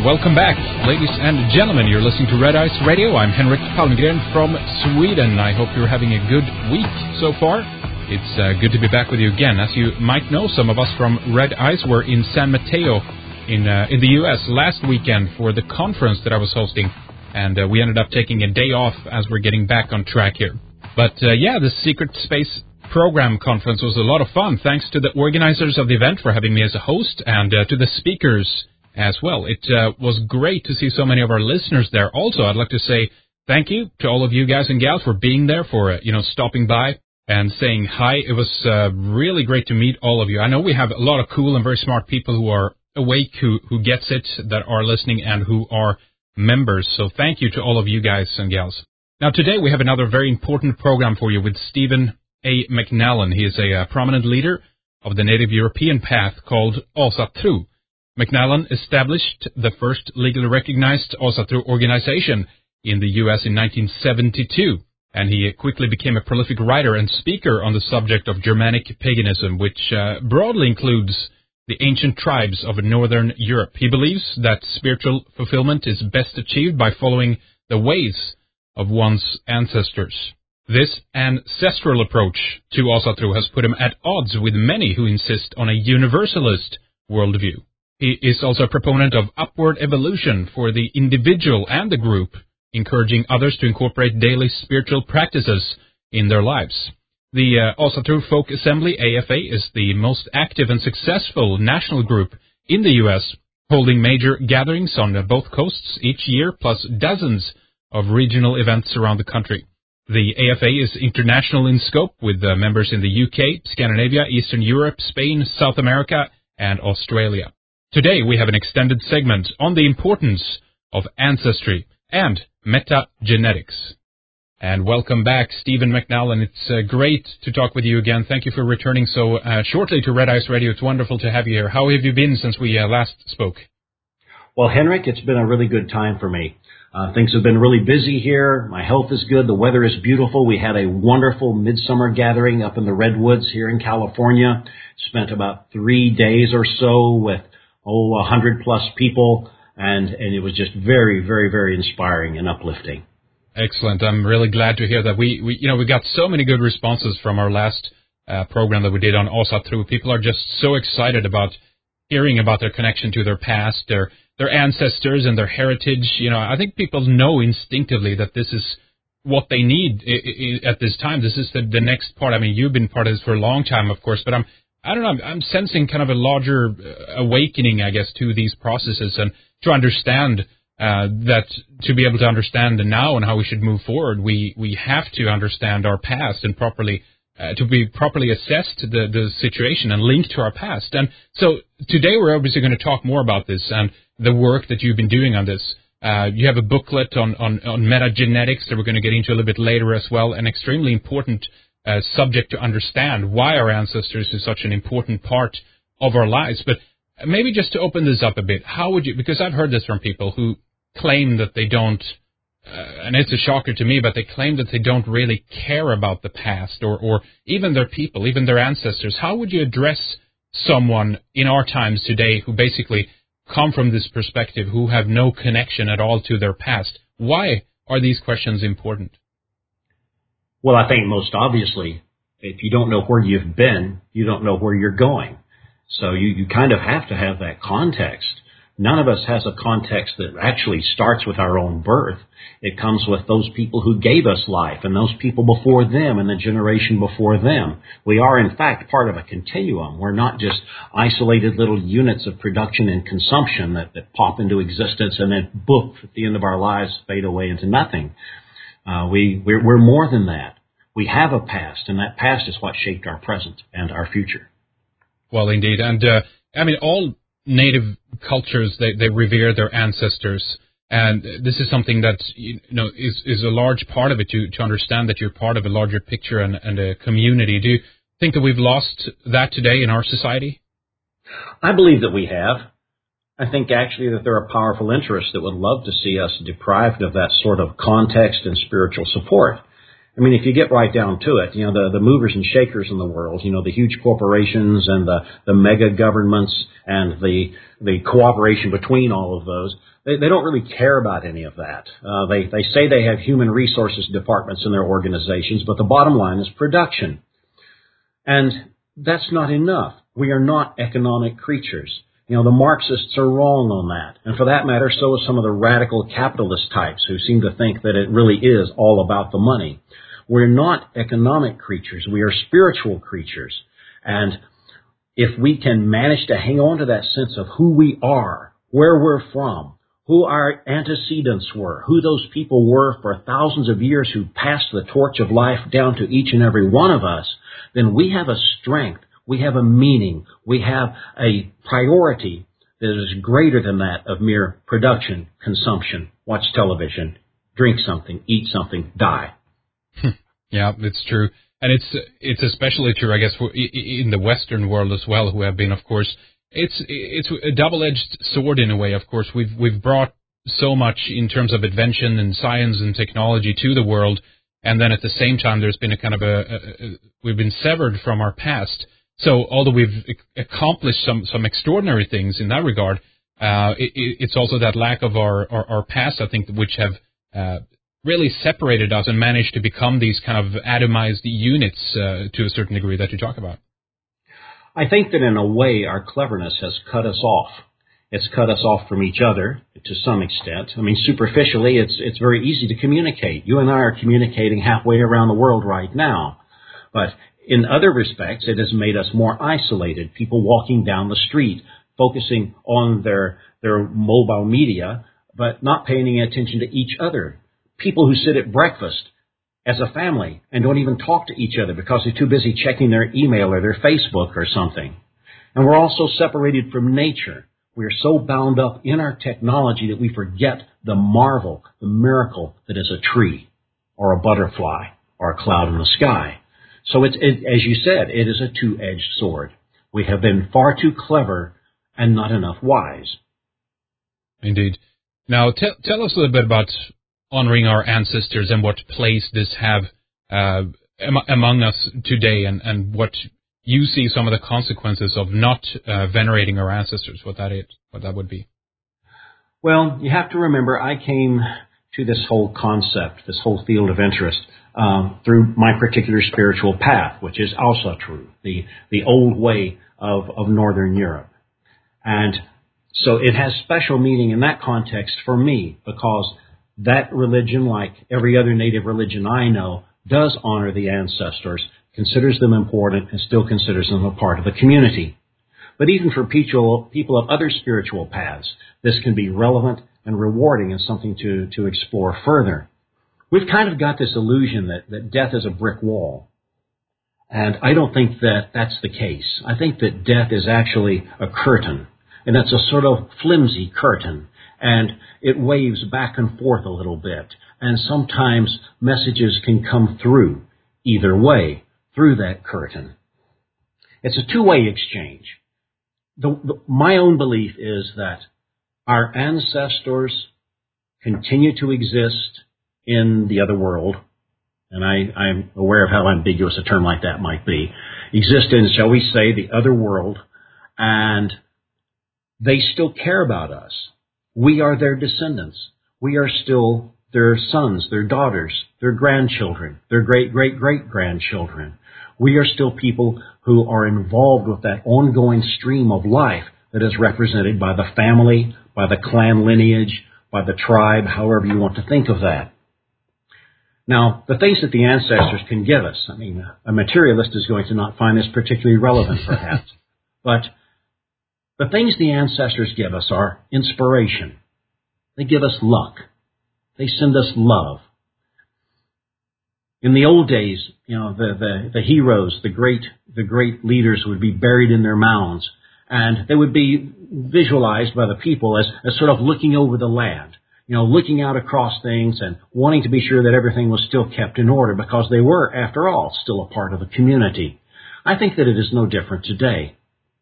welcome back, ladies and gentlemen. You're listening to Red Ice Radio. I'm Henrik Palmgren from Sweden. I hope you're having a good week so far. It's good to be back with you again. As you might know, some of us from Red Ice were in San Mateo in the U.S. last weekend for the conference that I was hosting, and we ended up taking a day off as we're getting back on track here. But the Secret Space Program Conference was a lot of fun. Thanks to the organizers of the event for having me as a host, and to the speakers as well. It was great to see so many of our listeners there. Also, I'd like to say thank you to all of you guys and gals for being there, for stopping by and saying hi. It was really great to meet all of you. I know we have a lot of cool and very smart people who are awake, who gets it, that are listening, and who are members. So thank you to all of you guys and gals. Now, today we have another very important program for you with Stephen A. McNallen. He is a prominent leader of the Native European path called Asatru. McNallen established the first legally recognized Asatru organization in the U.S. in 1972, and he quickly became a prolific writer and speaker on the subject of Germanic paganism, which broadly includes the ancient tribes of Northern Europe. He believes that spiritual fulfillment is best achieved by following the ways of one's ancestors. This ancestral approach to Asatru has put him at odds with many who insist on a universalist worldview. He is also a proponent of upward evolution for the individual and the group, encouraging others to incorporate daily spiritual practices in their lives. The Asatru Folk Assembly, AFA, is the most active and successful national group in the U.S., holding major gatherings on both coasts each year, plus dozens of regional events around the country. The AFA is international in scope, with members in the UK, Scandinavia, Eastern Europe, Spain, South America, and Australia. Today we have an extended segment on the importance of ancestry and metagenetics. And welcome back, Stephen McNallen. It's great to talk with you again. Thank you for returning so shortly to Red Ice Radio. It's wonderful to have you here. How have you been since we last spoke? Well, Henrik, it's been a really good time for me. Things have been really busy here. My health is good. The weather is beautiful. We had a wonderful midsummer gathering up in the Redwoods here in California. Spent about 3 days or so with 100 plus people, and it was just very, very, very inspiring and uplifting. Excellent. I'm really glad to hear that. We got so many good responses from our last program that we did on Asatru. People are just so excited about hearing about their connection to their past, their ancestors and their heritage. I think people know instinctively that this is what they need at this time. This is the next part. I mean, you've been part of this for a long time, of course, but I'm sensing kind of a larger awakening, I guess, to these processes, and to understand that to be able to understand the now and how we should move forward, we have to understand our past and to be properly assessed the situation and linked to our past. And so today we're obviously going to talk more about this and the work that you've been doing on this. You have a booklet on metagenetics that we're going to get into a little bit later as well, an extremely important subject to understand why our ancestors is such an important part of our lives. But maybe just to open this up a bit, how would you, because I've heard this from people who claim that they don't, and it's a shocker to me, but they claim that they don't really care about the past or even their people, even their ancestors. How would you address someone in our times today who basically come from this perspective, who have no connection at all to their past? Why are these questions important? Well, I think most obviously, if you don't know where you've been, you don't know where you're going. So you kind of have to have that context. None of us has a context that actually starts with our own birth. It comes with those people who gave us life and those people before them and the generation before them. We are, in fact, part of a continuum. We're not just isolated little units of production and consumption that pop into existence and then, boom, at the end of our lives fade away into nothing. We're more than that. We have a past, and that past is what shaped our present and our future. Well, indeed. And, all native cultures, they revere their ancestors. And this is something that, is a large part of it, to understand that you're part of a larger picture and a community. Do you think that we've lost that today in our society? I believe that we have. I think actually that there are powerful interests that would love to see us deprived of that sort of context and spiritual support. I mean, if you get right down to it, the movers and shakers in the world, the huge corporations and the mega governments and the cooperation between all of those, they don't really care about any of that. They say they have human resources departments in their organizations, but the bottom line is production. And that's not enough. We are not economic creatures. The Marxists are wrong on that. And for that matter, so are some of the radical capitalist types who seem to think that it really is all about the money. We're not economic creatures. We are spiritual creatures. And if we can manage to hang on to that sense of who we are, where we're from, who our antecedents were, who those people were for thousands of years who passed the torch of life down to each and every one of us, then we have a strength, we have a meaning, we have a priority that is greater than that of mere production, consumption, watch television, drink something, eat something, die. Yeah, it's true. And it's especially true, I guess, in the Western world as well, who have been, of course, it's a double-edged sword in a way. Of course, we've brought so much in terms of invention and science and technology to the world, and then at the same time, there's been a kind of we've been severed from our past. So although we've accomplished some extraordinary things in that regard, it's also that lack of our past, I think, which have really separated us and managed to become these kind of atomized units to a certain degree that you talk about. I think that in a way our cleverness has cut us off. It's cut us off from each other to some extent. I mean, superficially, it's very easy to communicate. You and I are communicating halfway around the world right now. But in other respects, it has made us more isolated. People walking down the street, focusing on their mobile media, but not paying any attention to each other. People who sit at breakfast as a family and don't even talk to each other because they're too busy checking their email or their Facebook or something. And we're also separated from nature. We are so bound up in our technology that we forget the marvel, the miracle that is a tree or a butterfly or a cloud in the sky. So it's as you said, it is a two-edged sword. We have been far too clever and not enough wise. Indeed. Now, tell us a little bit about honoring our ancestors and what place this have among us today, and what you see some of the consequences of not venerating our ancestors, what that would be. Well, you have to remember, I came to this whole concept, this whole field of interest, through my particular spiritual path, which is Asatru, the old way of Northern Europe. And so it has special meaning in that context for me, because that religion, like every other native religion I know, does honor the ancestors, considers them important, and still considers them a part of the community. But even for people of other spiritual paths, this can be relevant and rewarding and something to explore further. We've kind of got this illusion that death is a brick wall. And I don't think that that's the case. I think that death is actually a curtain. And it's a sort of flimsy curtain. And it waves back and forth a little bit. And sometimes messages can come through either way, through that curtain. It's a two-way exchange. My own belief is that our ancestors continue to exist in the other world, and I'm aware of how ambiguous a term like that might be, exist in, shall we say, the other world, and they still care about us. We are their descendants. We are still their sons, their daughters, their grandchildren, their great-great-great-grandchildren. We are still people who are involved with that ongoing stream of life that is represented by the family, by the clan lineage, by the tribe, however you want to think of that. Now, the things that the ancestors can give us, I mean, a materialist is going to not find this particularly relevant, perhaps, but the things the ancestors give us are inspiration. They give us luck. They send us love. In the old days, the heroes, the great leaders would be buried in their mounds, and they would be visualized by the people as sort of looking over the land, looking out across things and wanting to be sure that everything was still kept in order, because they were, after all, still a part of the community. I think that it is no different today.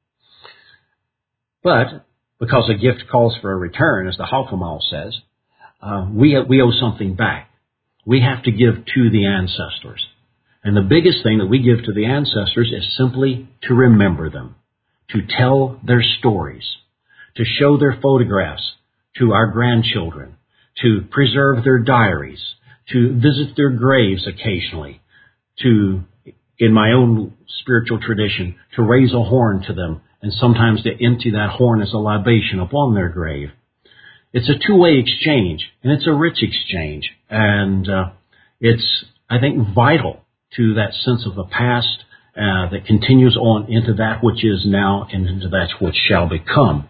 But because a gift calls for a return, as the Hofmann says, we owe something back. we have to give to the ancestors. And the biggest thing that we give to the ancestors is simply to remember them, to tell their stories, to show their photographs to our grandchildren, to preserve their diaries, to visit their graves occasionally, to, in my own spiritual tradition, to raise a horn to them, and sometimes to empty that horn as a libation upon their grave. It's a two-way exchange, and it's a rich exchange, and it's, I think, vital to that sense of the past that continues on into that which is now and into that which shall become.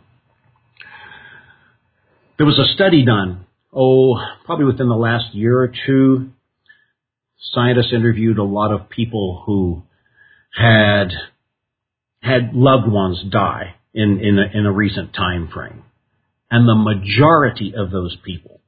There was a study done, probably within the last year or two. Scientists interviewed a lot of people who had loved ones die in a recent time frame. And the majority of those people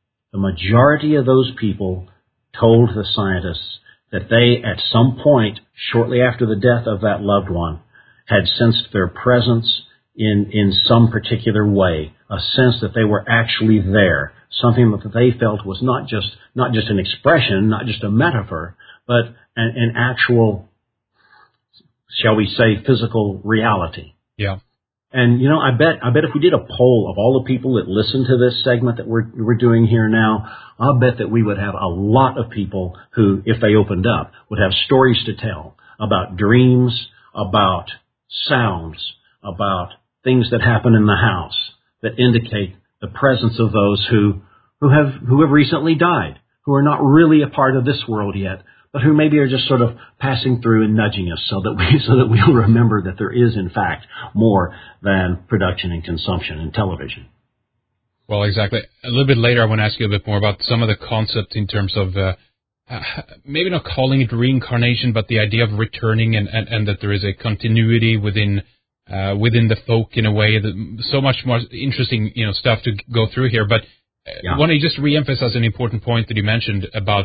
told the scientists that they, at some point, shortly after the death of that loved one, had sensed their presence in some particular way, a sense that they were actually there, something that they felt was not just an expression, not just a metaphor, but an actual, shall we say, physical reality. Yeah. And, I bet if we did a poll of all the people that listen to this segment that we're doing here now, I'll bet that we would have a lot of people who, if they opened up, would have stories to tell about dreams, about sounds, about things that happen in the house that indicate the presence of those who have recently died, who are not really a part of this world yet, but who maybe are just sort of passing through and nudging us so that we'll remember that there is, in fact, more than production and consumption in television. Well, exactly. A little bit later, I want to ask you a bit more about some of the concepts in terms of maybe not calling it reincarnation, but the idea of returning and that there is a continuity within the folk in a way. That so much more interesting, stuff to go through here. But I want to just reemphasize an important point that you mentioned about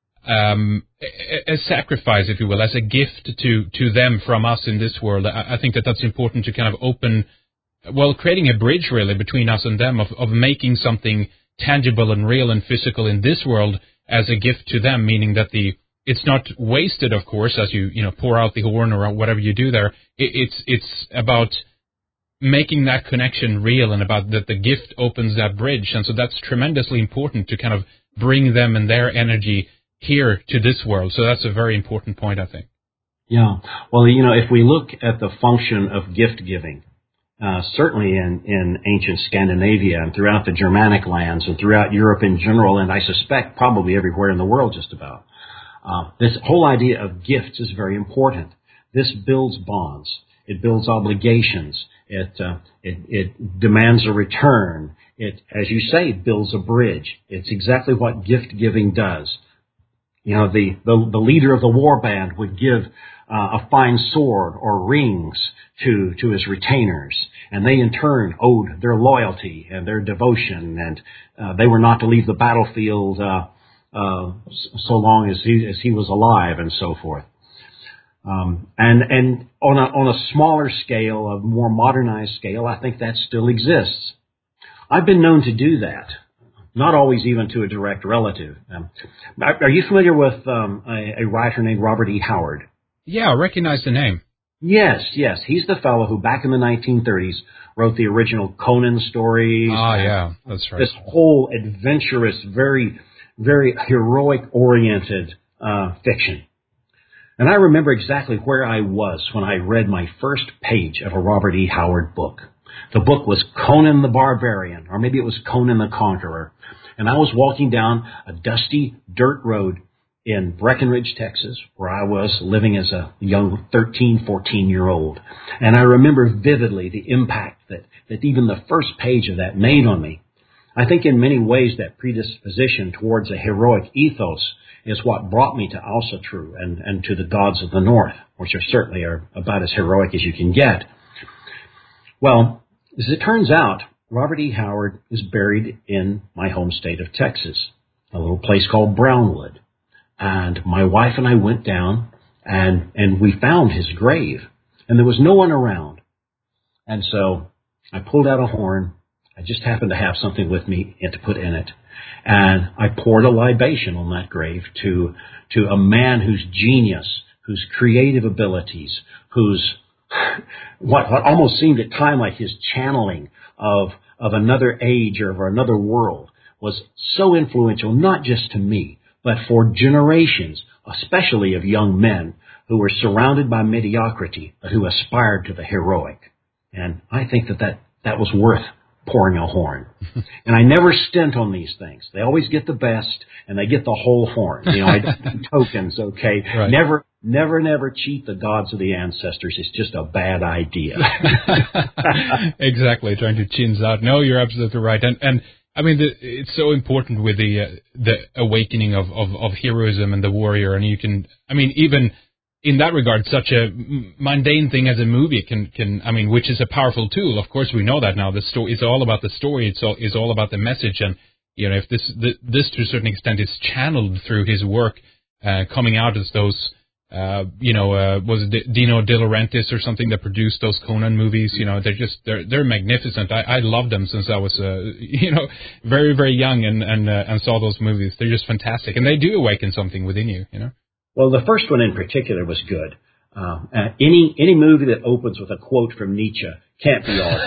a sacrifice, if you will, as a gift to them from us in this world. I think that's important to kind of open, creating a bridge really between us and them of making something tangible and real and physical in this world as a gift to them, meaning that it's not wasted, of course, as you pour out the horn or whatever you do there. It's about making that connection real and about that the gift opens that bridge. And so that's tremendously important to kind of bring them and their energy here to this world. So that's a very important point, I think. Yeah. Well, if we look at the function of gift giving, certainly in ancient Scandinavia and throughout the Germanic lands and throughout Europe in general, and I suspect probably everywhere in the world just about, this whole idea of gifts is very important. This builds bonds. It builds obligations. It demands a return. It, as you say, builds a bridge. It's exactly what gift giving does. The leader of the war band would give a fine sword or rings to his retainers, and they in turn owed their loyalty and their devotion, and they were not to leave the battlefield so long as he was alive, and so forth. And on a smaller scale, a more modernized scale, I think that still exists. I've been known to do that. Not always even to a direct relative. Are you familiar with a writer named Robert E. Howard? Yeah, I recognize the name. Yes. He's the fellow who back in the 1930s wrote the original Conan stories. Yeah, that's right. This whole adventurous, very, very heroic-oriented fiction. And I remember exactly where I was when I read my first page of a Robert E. Howard book. The book was Conan the Barbarian, or maybe it was Conan the Conqueror. And I was walking down a dusty dirt road in Breckenridge, Texas, where I was living as a young 13, 14-year-old. And I remember vividly the impact that even the first page of that made on me. I think in many ways that predisposition towards a heroic ethos is what brought me to Asatru and to the gods of the North, which certainly are about as heroic as you can get. Well, as it turns out, Robert E. Howard is buried in my home state of Texas, a little place called Brownwood. And my wife and I went down and we found his grave. And there was no one around. And so I pulled out a horn I just happened to have something with me and to put in it. And I poured a libation on that grave to a man whose genius, whose creative abilities, whose what almost seemed at time like his channeling of another age or of another world was so influential, not just to me, but for generations, especially of young men who were surrounded by mediocrity, but who aspired to the heroic. And I think that was worth pouring a horn. And I never stint on these things. They always get the best, and they get the whole horn. I don't do tokens, okay? Right. Never cheat the gods of the ancestors. It's just a bad idea. Exactly, trying to chins out. No, you're absolutely right. And I mean, it's so important with the awakening of heroism and the warrior. And you can, I mean, even in that regard, such a mundane thing as a movie can I mean, which is a powerful tool. Of course, we know that now. The story is all about the story. It's all about the message. And if this to a certain extent is channeled through his work, coming out as those. Was it Dino De Laurentiis or something that produced those Conan movies? They're magnificent. I loved them since I was, very, very young and saw those movies. They're just fantastic. And they do awaken something within you, Well, the first one in particular was good. Any movie that opens with a quote from Nietzsche can't be all.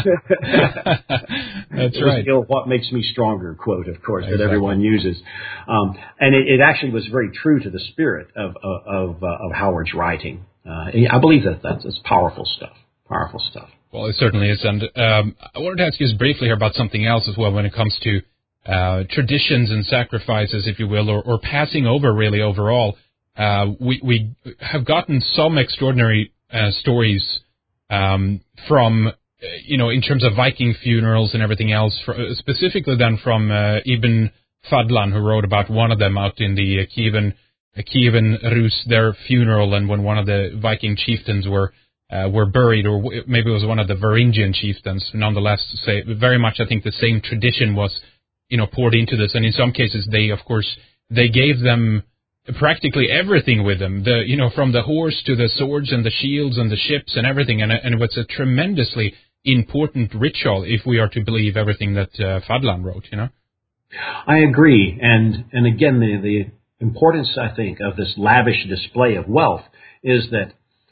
That's right. The "What makes me stronger" quote, of course, exactly. that everyone uses, and it actually was very true to the spirit of Howard's writing. I believe that's powerful stuff. Powerful stuff. Well, it certainly is, and I wanted to ask you just briefly here about something else as well when it comes to traditions and sacrifices, if you will, or passing over really overall. We have gotten some extraordinary stories from, in terms of Viking funerals and everything else, specifically then from Ibn Fadlan, who wrote about one of them out in the Kievan Rus, their funeral, and when one of the Viking chieftains were buried, or maybe it was one of the Varangian chieftains. Nonetheless, say very much, I think the same tradition was, poured into this, and in some cases they gave them practically everything with them, from the horse to the swords and the shields and the ships and everything, and it was a tremendously important ritual if we are to believe everything that Fadlan wrote, I agree, and again, the importance, I think, of this lavish display of wealth is that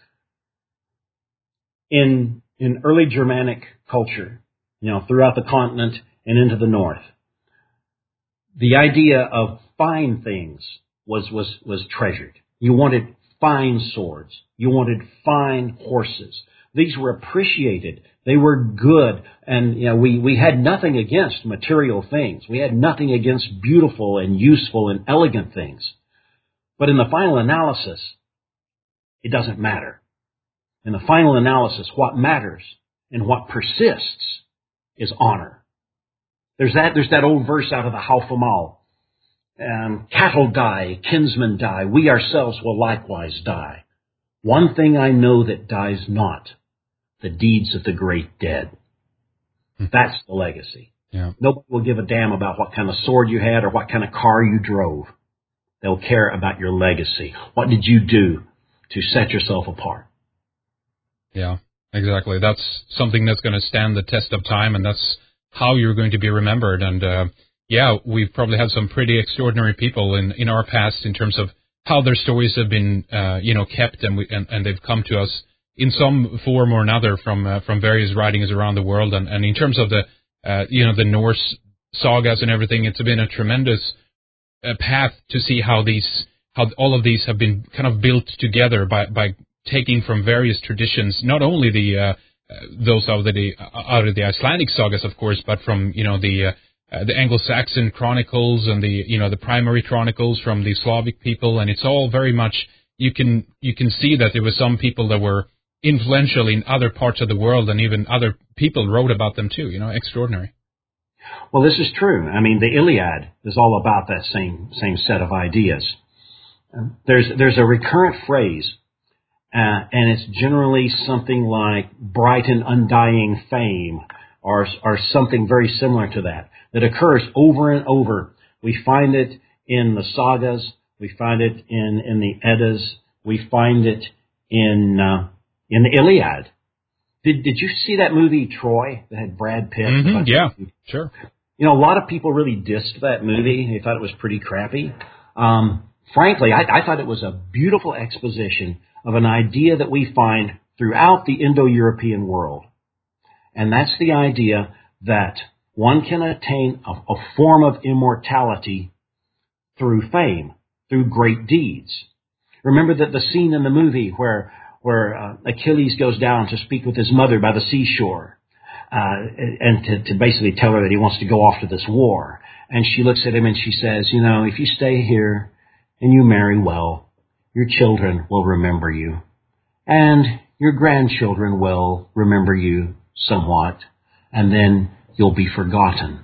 in early Germanic culture, throughout the continent and into the north, the idea of fine things was treasured. You wanted fine swords. You wanted fine horses. These were appreciated. They were good. And, we had nothing against material things. We had nothing against beautiful and useful and elegant things. But in the final analysis, it doesn't matter. In the final analysis, what matters and what persists is honor. There's that old verse out of the Haufamal. Cattle die, kinsmen die, we ourselves will likewise die. One thing I know that dies not, the deeds of the great dead. That's the legacy. Yeah. Nobody will give a damn about what kind of sword you had or what kind of car you drove. They'll care about your legacy. What did you do to set yourself apart? Yeah, exactly. That's something that's going to stand the test of time, and that's how you're going to be remembered. And we've probably had some pretty extraordinary people in our past in terms of how their stories have been, kept, and they've come to us in some form or another from various writings around the world. And in terms of the Norse sagas and everything, it's been a tremendous path to see how all of these have been kind of built together by taking from various traditions, not only those out of the Icelandic sagas, of course, but from the Anglo-Saxon chronicles and the primary chronicles from the Slavic people, and it's all very much you can see that there were some people that were influential in other parts of the world, and even other people wrote about them too. Extraordinary. Well, this is true. I mean, the Iliad is all about that same set of ideas. There's a recurrent phrase, and it's generally something like bright and undying fame, or something very similar to that occurs over and over. We find it in the sagas, we find it in the Eddas, we find it in the Iliad. Did you see that movie Troy that had Brad Pitt? Mm-hmm, yeah, sure. You know, a lot of people really dissed that movie. They thought it was pretty crappy. Frankly, I thought it was a beautiful exposition of an idea that we find throughout the Indo-European world. And that's the idea that one can attain a form of immortality through fame, through great deeds. Remember that the scene in the movie where Achilles goes down to speak with his mother by the seashore, and to basically tell her that he wants to go off to this war. And she looks at him and she says, you know, if you stay here and you marry well, your children will remember you. And your grandchildren will remember you somewhat, and then you'll be forgotten.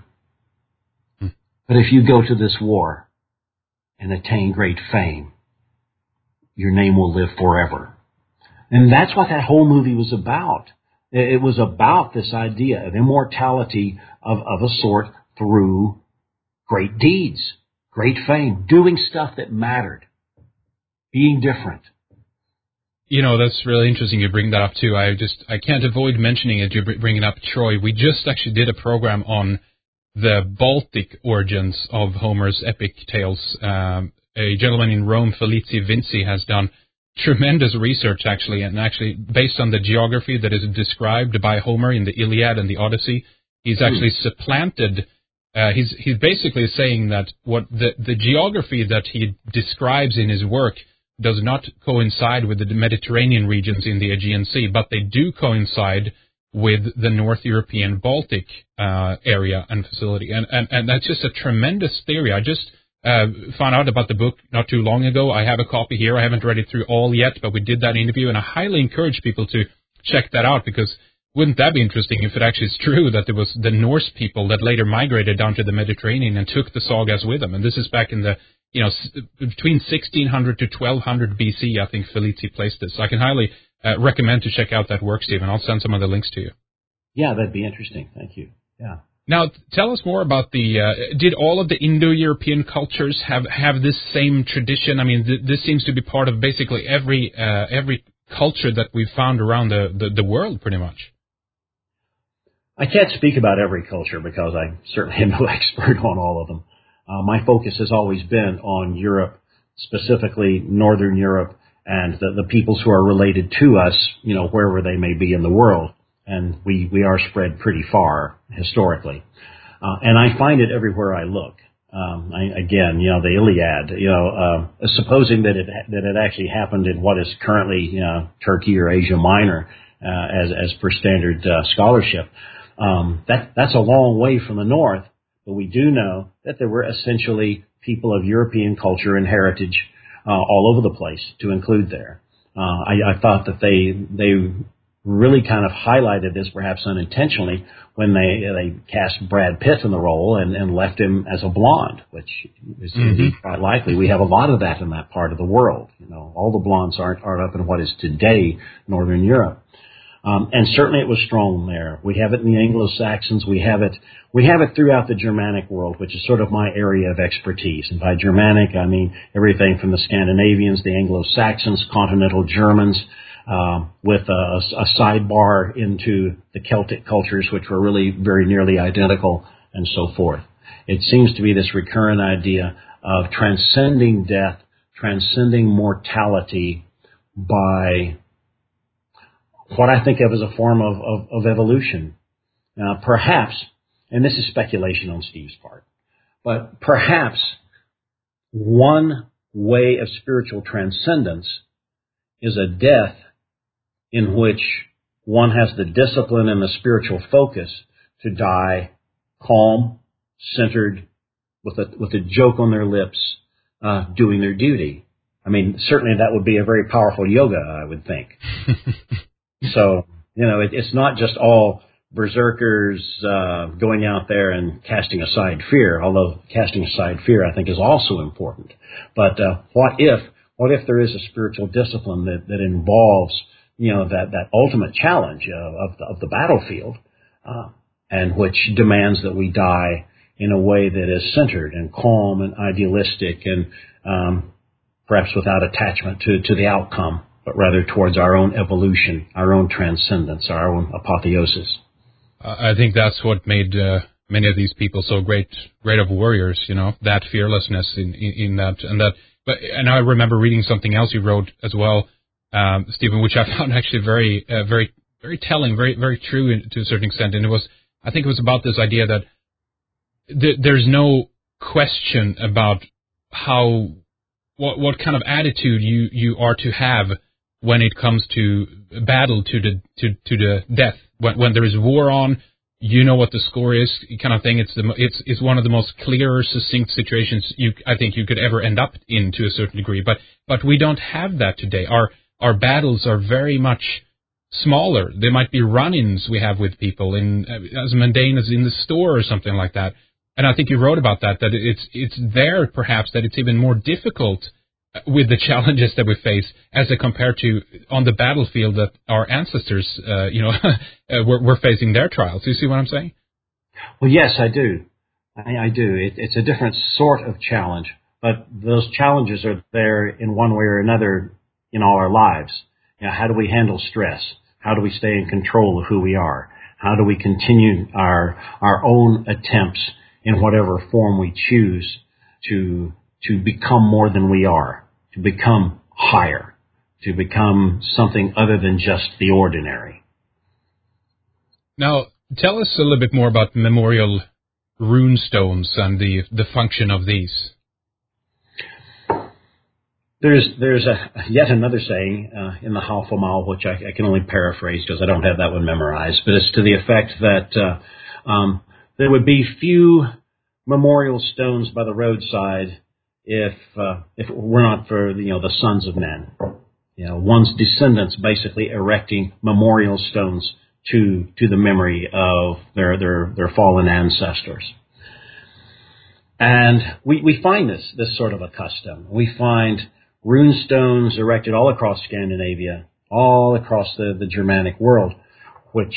But if you go to this war and attain great fame, your name will live forever. And that's what that whole movie was about. It was about this idea of immortality of a sort through great deeds, great fame, doing stuff that mattered, being different. You know, that's really interesting you bring that up too. I can't avoid mentioning it. You're bringing up Troy. We just actually did a program on the Baltic origins of Homer's epic tales. A gentleman in Rome, Felici Vinci, has done tremendous research actually, and actually based on the geography that is described by Homer in the Iliad and the Odyssey, he's actually supplanted. He's basically saying that what the geography that he describes in his work does not coincide with the Mediterranean regions in the Aegean Sea, but they do coincide with the North European Baltic area and facility. And that's just a tremendous theory. I just found out about the book not too long ago. I have a copy here. I haven't read it through all yet, but we did that interview, and I highly encourage people to check that out, because wouldn't that be interesting if it actually is true that it was the Norse people that later migrated down to the Mediterranean and took the sagas with them? And this is back in the, you know, between 1600 to 1200 BC, I think Felici placed this. So I can highly recommend to check out that work, Stephen. I'll send some of the links to you. Yeah, that'd be interesting. Thank you. Yeah. Now, tell us more about did all of the Indo-European cultures have this same tradition? I mean, this seems to be part of basically every culture that we've found around the world, pretty much. I can't speak about every culture because I certainly am no expert on all of them. My focus has always been on Europe, specifically Northern Europe, and the peoples who are related to us, you know, wherever they may be in the world. And we are spread pretty far historically. And I find it everywhere I look. Again, you know, the Iliad, you know, supposing that it actually happened in what is currently, you know, Turkey or Asia Minor, as per standard scholarship. That's a long way from the north, but we do know that there were essentially people of European culture and heritage all over the place to include there. I thought that they really kind of highlighted this, perhaps unintentionally, when they cast Brad Pitt in the role and left him as a blonde, which is indeed quite likely. We have a lot of that in that part of the world. You know, all the blondes aren't up in what is today Northern Europe. And certainly it was strong there. We have it in the Anglo-Saxons. We have it throughout the Germanic world, which is sort of my area of expertise. And by Germanic, I mean everything from the Scandinavians, the Anglo-Saxons, continental Germans, with a sidebar into the Celtic cultures, which were really very nearly identical, and so forth. It seems to be this recurrent idea of transcending death, transcending mortality by what I think of as a form of evolution. Perhaps, and this is speculation on Steve's part, but perhaps one way of spiritual transcendence is a death in which one has the discipline and the spiritual focus to die calm, centered, with a joke on their lips, doing their duty. I mean, certainly that would be a very powerful yoga, I would think. So, you know, it's not just all berserkers going out there and casting aside fear, although casting aside fear, I think, is also important. But what if there is a spiritual discipline that involves, you know, that ultimate challenge of the battlefield, and which demands that we die in a way that is centered and calm and idealistic and perhaps without attachment to the outcome but rather towards our own evolution, our own transcendence, our own apotheosis. I think that's what made many of these people so great of warriors. That fearlessness in that and that. And I remember reading something else you wrote as well, Stephen, which I found actually very, very, very telling, very, very true to a certain extent. And I think it was about this idea that there's no question about what kind of attitude you are to have when it comes to battle to the death. When there is war on, you know what the score is, kind of thing. It's one of the most clear, succinct situations I think you could ever end up in to a certain degree. But we don't have that today. Our battles are very much smaller. There might be run-ins we have with people as mundane as in the store or something like that. And I think you wrote about that it's there perhaps that it's even more difficult with the challenges that we face as compared to on the battlefield that our ancestors, were facing their trials. Do you see what I'm saying? Well, yes, I do. I do. It's a different sort of challenge, but those challenges are there in one way or another in all our lives. How do we handle stress? How do we stay in control of who we are? How do we continue our own attempts in whatever form we choose to become more than we are, to become higher, to become something other than just the ordinary? Now, tell us a little bit more about memorial rune stones and the function of these. There's yet another saying in the Hafemal, which I can only paraphrase because I don't have that one memorized, but it's to the effect that there would be few memorial stones by the roadside if it were not for the sons of men, one's descendants basically erecting memorial stones to the memory of their fallen ancestors. And we find this sort of a custom. We find rune stones erected all across Scandinavia, all across the Germanic world, which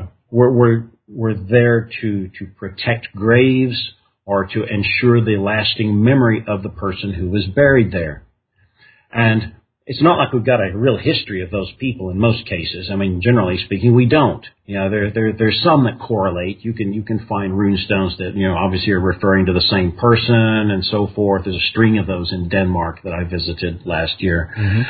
were there to protect graves or to ensure the lasting memory of the person who was buried there. And it's not like we've got a real history of those people in most cases. I mean, generally speaking, we don't. There's some that correlate. You can find rune stones that, obviously are referring to the same person and so forth. There's a string of those in Denmark that I visited last year.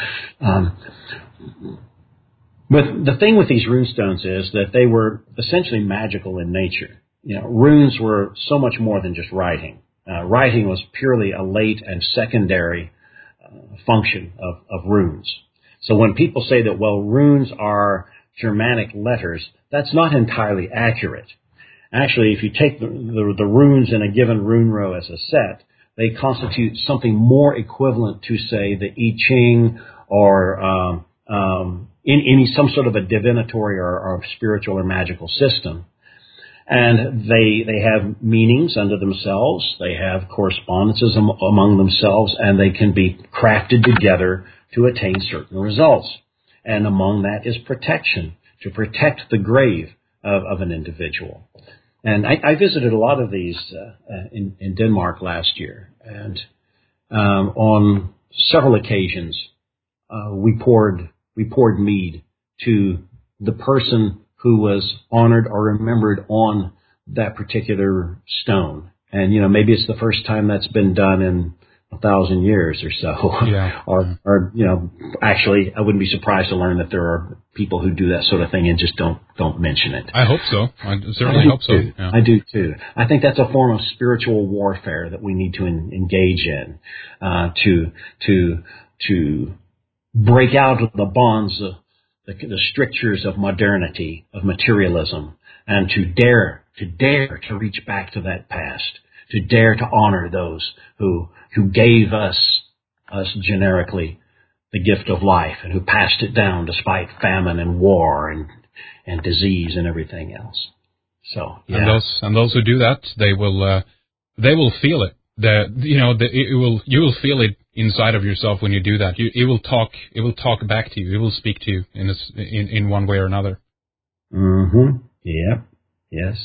Mm-hmm. But the thing with these rune stones is that they were essentially magical in nature. Runes were so much more than just writing. Writing was purely a late and secondary function of runes. So when people say that, runes are Germanic letters, that's not entirely accurate. Actually, if you take the runes in a given rune row as a set, they constitute something more equivalent to, say, the I Ching or in any some sort of a divinatory or spiritual or magical system. And they have meanings unto themselves. They have correspondences among themselves, and they can be crafted together to attain certain results. And among that is protection, to protect the grave of an individual. And I visited a lot of these in Denmark last year, and on several occasions we poured mead to the person who was honored or remembered on that particular stone. And, maybe it's the first time that's been done in 1,000 years or so. Yeah. or, actually, I wouldn't be surprised to learn that there are people who do that sort of thing and just don't mention it. I hope so. I certainly hope so. Yeah. I do too. I think that's a form of spiritual warfare that we need to engage in, to break out of the bonds of the strictures of modernity, of materialism, and to dare to reach back to that past, to dare to honor those who gave us generically the gift of life and who passed it down despite famine and war and disease and everything else. So, yeah. And those who do that, they will feel it. You will feel it inside of yourself when you do that. It will talk back to you. It will speak to you in one way or another. Mm-hmm. Yeah. Yes.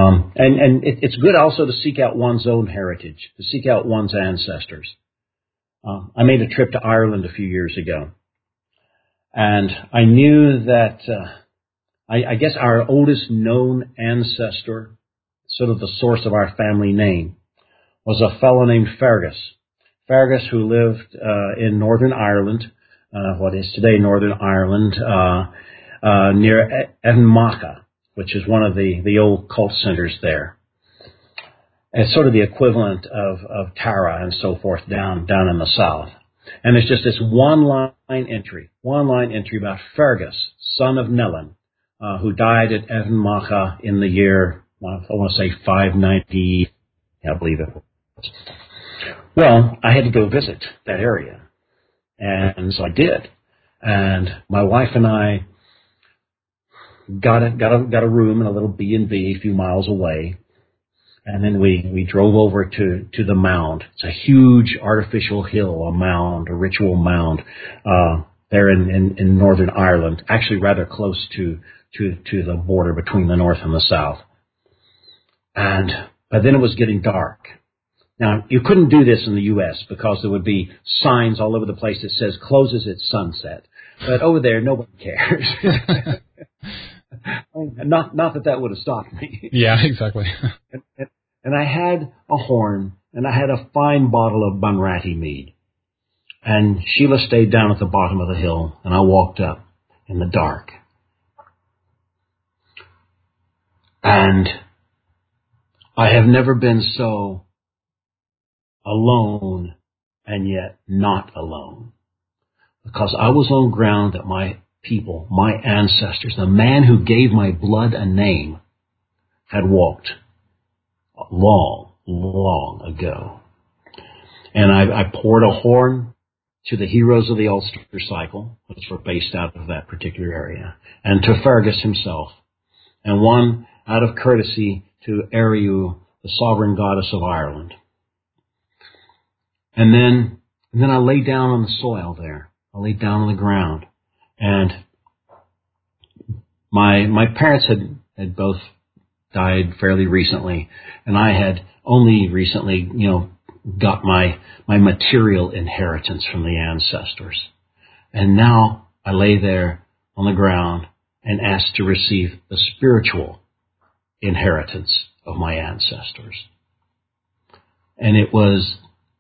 And it's good also to seek out one's own heritage, to seek out one's ancestors. I made a trip to Ireland a few years ago, and I knew that I guess our oldest known ancestor, sort of the source of our family name, was a fellow named Fergus. Fergus, who lived in Northern Ireland, what is today Northern Ireland, near Evenmacha, which is one of the old cult centers there. It's sort of the equivalent of Tara and so forth down in the south. And there's just this one line entry about Fergus, son of Nellin, who died at Evenmacha in the year, I want to say 590, I believe it was. Well, I had to go visit that area. And so I did. And my wife and I got a room in a little B&B a few miles away. And then we drove over to the mound. It's a huge artificial hill, a mound, a ritual mound, there in Northern Ireland, actually rather close to the border between the north and the south. But then it was getting dark. Now, you couldn't do this in the U.S. because there would be signs all over the place that says closes at sunset. But over there, nobody cares. Not that would have stopped me. Yeah, exactly. And I had a horn, and I had a fine bottle of Bunratty mead. And Sheila stayed down at the bottom of the hill, and I walked up in the dark. And I have never been so alone and yet not alone. Because I was on ground that my people, my ancestors, the man who gave my blood a name, had walked long ago. And I poured a horn to the heroes of the Ulster Cycle, which were based out of that particular area, and to Fergus himself, and one out of courtesy to Eriu, the sovereign goddess of Ireland. And then I lay down on the soil there. I lay down on the ground. And my parents had both died fairly recently, and I had only recently, got my material inheritance from the ancestors. And now I lay there on the ground and asked to receive the spiritual inheritance of my ancestors. And it was,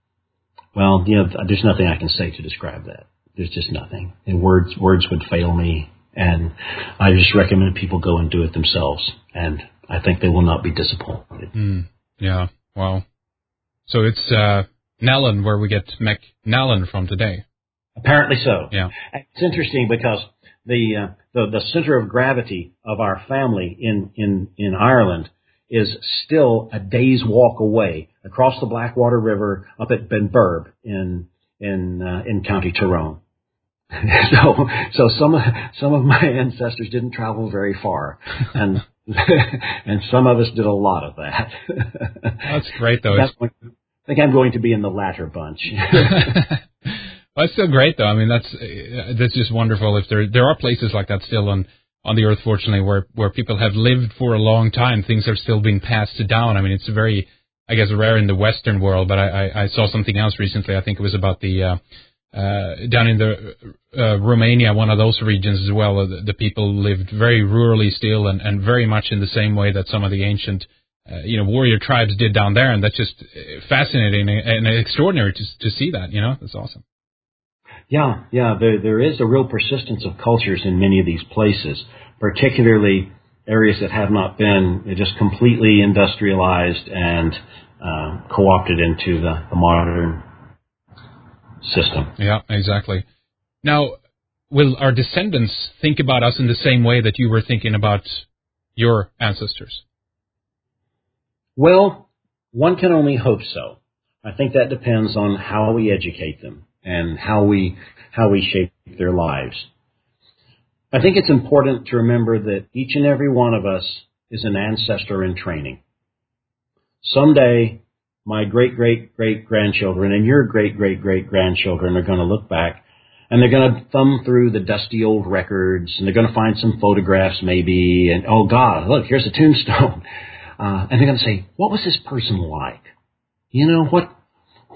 there's nothing I can say to describe that. There's just nothing. And words would fail me. And I just recommend people go and do it themselves. And I think they will not be disappointed. Yeah. Wow. So it's Nellin where we get McNellin from today. Apparently so. Yeah. It's interesting because the center of gravity of our family in Ireland is still a day's walk away across the Blackwater River up at Benburb in County Tyrone. So some of my ancestors didn't travel very far, and some of us did a lot of that. That's great, though. I think I'm going to be in the latter bunch. Well, it's still great, though. I mean, that's just wonderful. If there are places like that still on the earth, fortunately, where people have lived for a long time, things are still being passed down. I mean, it's very, I guess, rare in the Western world. But I saw something else recently. I think it was about the down in the Romania, one of those regions as well. The people lived very rurally still, and very much in the same way that some of the ancient warrior tribes did down there. And that's just fascinating and extraordinary to see that. That's awesome. Yeah. There is a real persistence of cultures in many of these places, particularly areas that have not been just completely industrialized and co-opted into the modern system. Yeah, exactly. Now, will our descendants think about us in the same way that you were thinking about your ancestors? Well, one can only hope so. I think that depends on how we educate them and how we shape their lives. I think it's important to remember that each and every one of us is an ancestor in training. Someday, my great-great-great-grandchildren and your great-great-great-grandchildren are going to look back, and they're going to thumb through the dusty old records, and they're going to find some photographs maybe, and, oh, God, look, here's a tombstone. And they're going to say, what was this person like?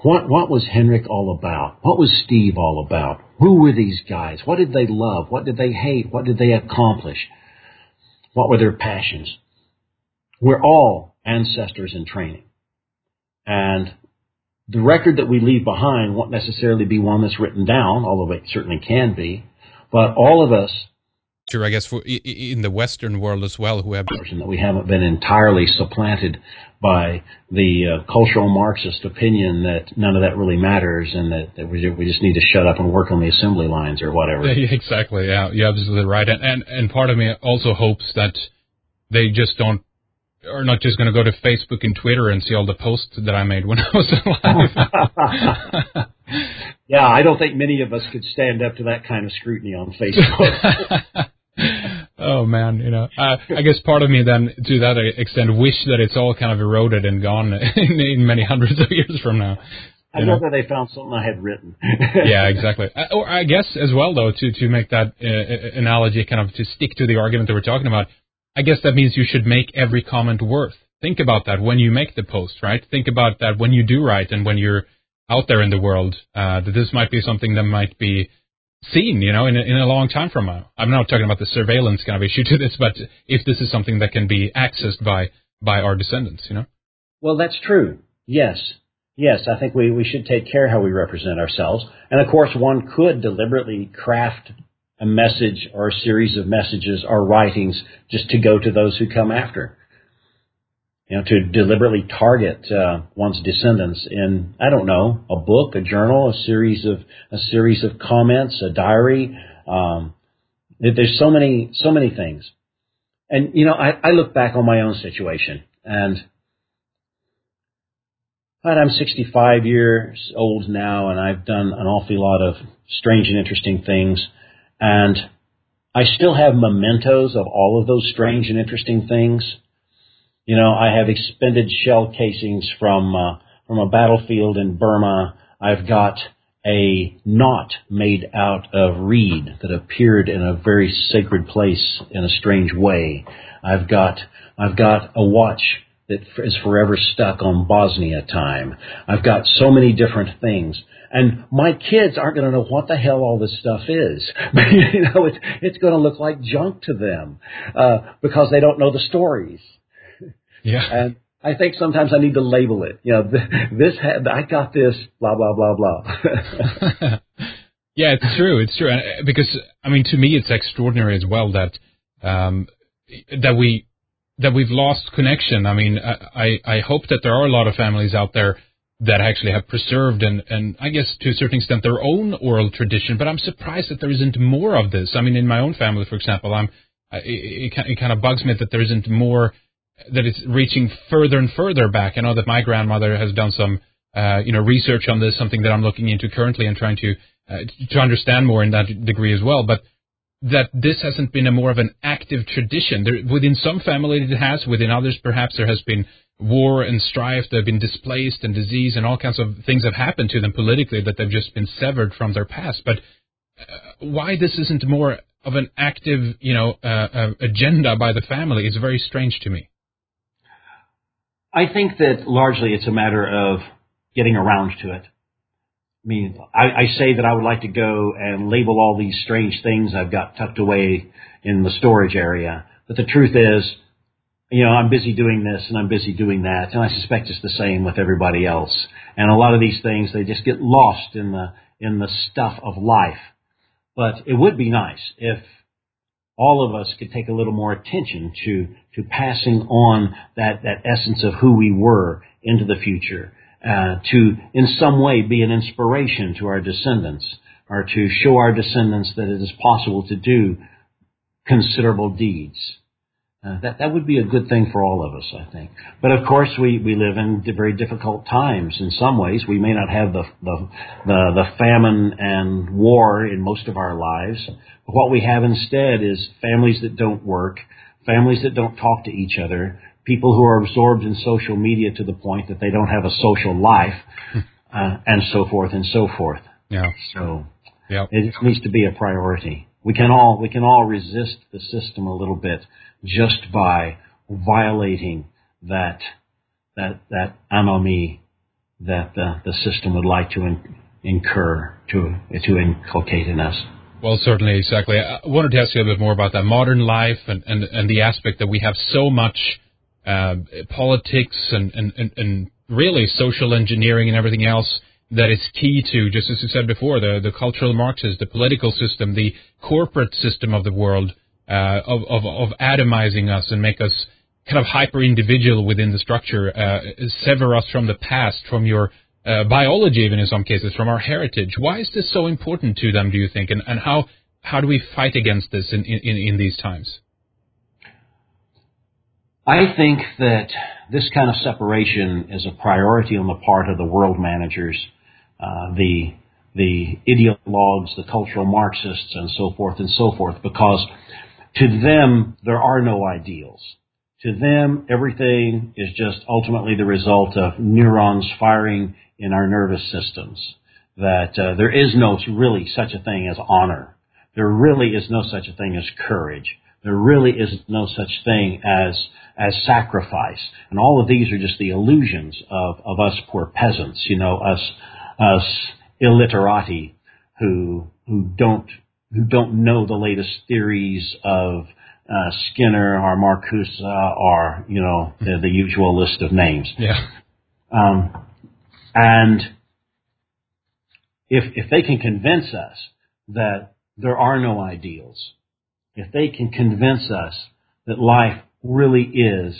What was Henrik all about? What was Steve all about? Who were these guys? What did they love? What did they hate? What did they accomplish? What were their passions? We're all ancestors in training. And the record that we leave behind won't necessarily be one that's written down, although it certainly can be. But all of us, sure, I guess in the Western world as well, who have that we haven't been entirely supplanted by the cultural Marxist opinion that none of that really matters and that we just need to shut up and work on the assembly lines or whatever. Exactly, yeah, you're absolutely right. And part of me also hopes that they just are not just going to go to Facebook and Twitter and see all the posts that I made when I was alive. Yeah, I don't think many of us could stand up to that kind of scrutiny on Facebook. Oh man, I guess part of me then, to that extent, wish that it's all kind of eroded and gone in many hundreds of years from now. I love that they found something I had written. Yeah, exactly. Or I guess as well, though, to make that analogy, kind of to stick to the argument that we're talking about, I guess that means you should make every comment worth. Think about that when you make the post, right? Think about that when you do write and when you're out there in the world, that this might be something that might be seen, in a long time from now. I'm not talking about the surveillance kind of issue to this, but if this is something that can be accessed by our descendants, Well, that's true. Yes, I think we should take care how we represent ourselves. And of course, one could deliberately craft a message or a series of messages or writings just to go to those who come after. To deliberately target one's descendants in, I don't know, a book, a journal, a series of comments, a diary. There's so many things. And, I look back on my own situation, and I'm 65 years old now, and I've done an awful lot of strange and interesting things, and I still have mementos of all of those strange and interesting things. I have expended shell casings from a battlefield in Burma. I've got a knot made out of reed that appeared in a very sacred place in a strange way. I've got a watch that is forever stuck on Bosnia time. I've got so many different things. And my kids aren't going to know what the hell all this stuff is. It's going to look like junk to them because they don't know the stories. Yeah. And I think sometimes I need to label it. I got this, blah, blah, blah, blah. Yeah, it's true. Because, to me, it's extraordinary as well that we've lost connection. I hope that there are a lot of families out there that actually have preserved and I guess to a certain extent their own oral tradition, but I'm surprised that there isn't more of this. In my own family, for example, it kind of bugs me that there isn't more, that it's reaching further and further back. I know that my grandmother has done some, research on this, something that I'm looking into currently and trying to understand more in that degree as well. But that this hasn't been a more of an active tradition. Within some families it has, within others perhaps there has been war and strife, they've been displaced and disease and all kinds of things have happened to them politically that they've just been severed from their past. But why this isn't more of an active, agenda by the family is very strange to me. I think that largely it's a matter of getting around to it. I say that I would like to go and label all these strange things I've got tucked away in the storage area. But the truth is, I'm busy doing this and I'm busy doing that. And I suspect it's the same with everybody else. And a lot of these things, they just get lost in the stuff of life. But it would be nice if all of us could take a little more attention to passing on that essence of who we were into the future, to in some way be an inspiration to our descendants, or to show our descendants that it is possible to do considerable deeds. That would be a good thing for all of us, I think. But of course, we live in very difficult times. In some ways, we may not have the famine and war in most of our lives. But what we have instead is families that don't work, families that don't talk to each other, people who are absorbed in social media to the point that they don't have a social life, and so forth and so forth. Yeah. So yep. It needs to be a priority. We can all resist the system a little bit just by violating that anomie that the system would like to inculcate in us. Well, certainly, exactly. I wanted to ask you a bit more about that modern life and the aspect that we have so much politics and really social engineering and everything else that is key to, just as you said before, the cultural Marxists, the political system, the corporate system of the world, of atomizing us and make us kind of hyper-individual within the structure, sever us from the past, from your biology even in some cases, from our heritage. Why is this so important to them, do you think, and how do we fight against this in these times? I think that this kind of separation is a priority on the part of the world managers, the ideologues, the cultural Marxists, and so forth, because to them, there are no ideals. To them, everything is just ultimately the result of neurons firing in our nervous systems. That there is no really such a thing as honor. There really is no such a thing as courage. There really is no such thing as sacrifice. And all of these are just the illusions of us poor peasants, us illiterati who don't know the latest theories of Skinner or Marcuse or the usual list of names. Yeah. And if they can convince us that there are no ideals, if they can convince us that life really is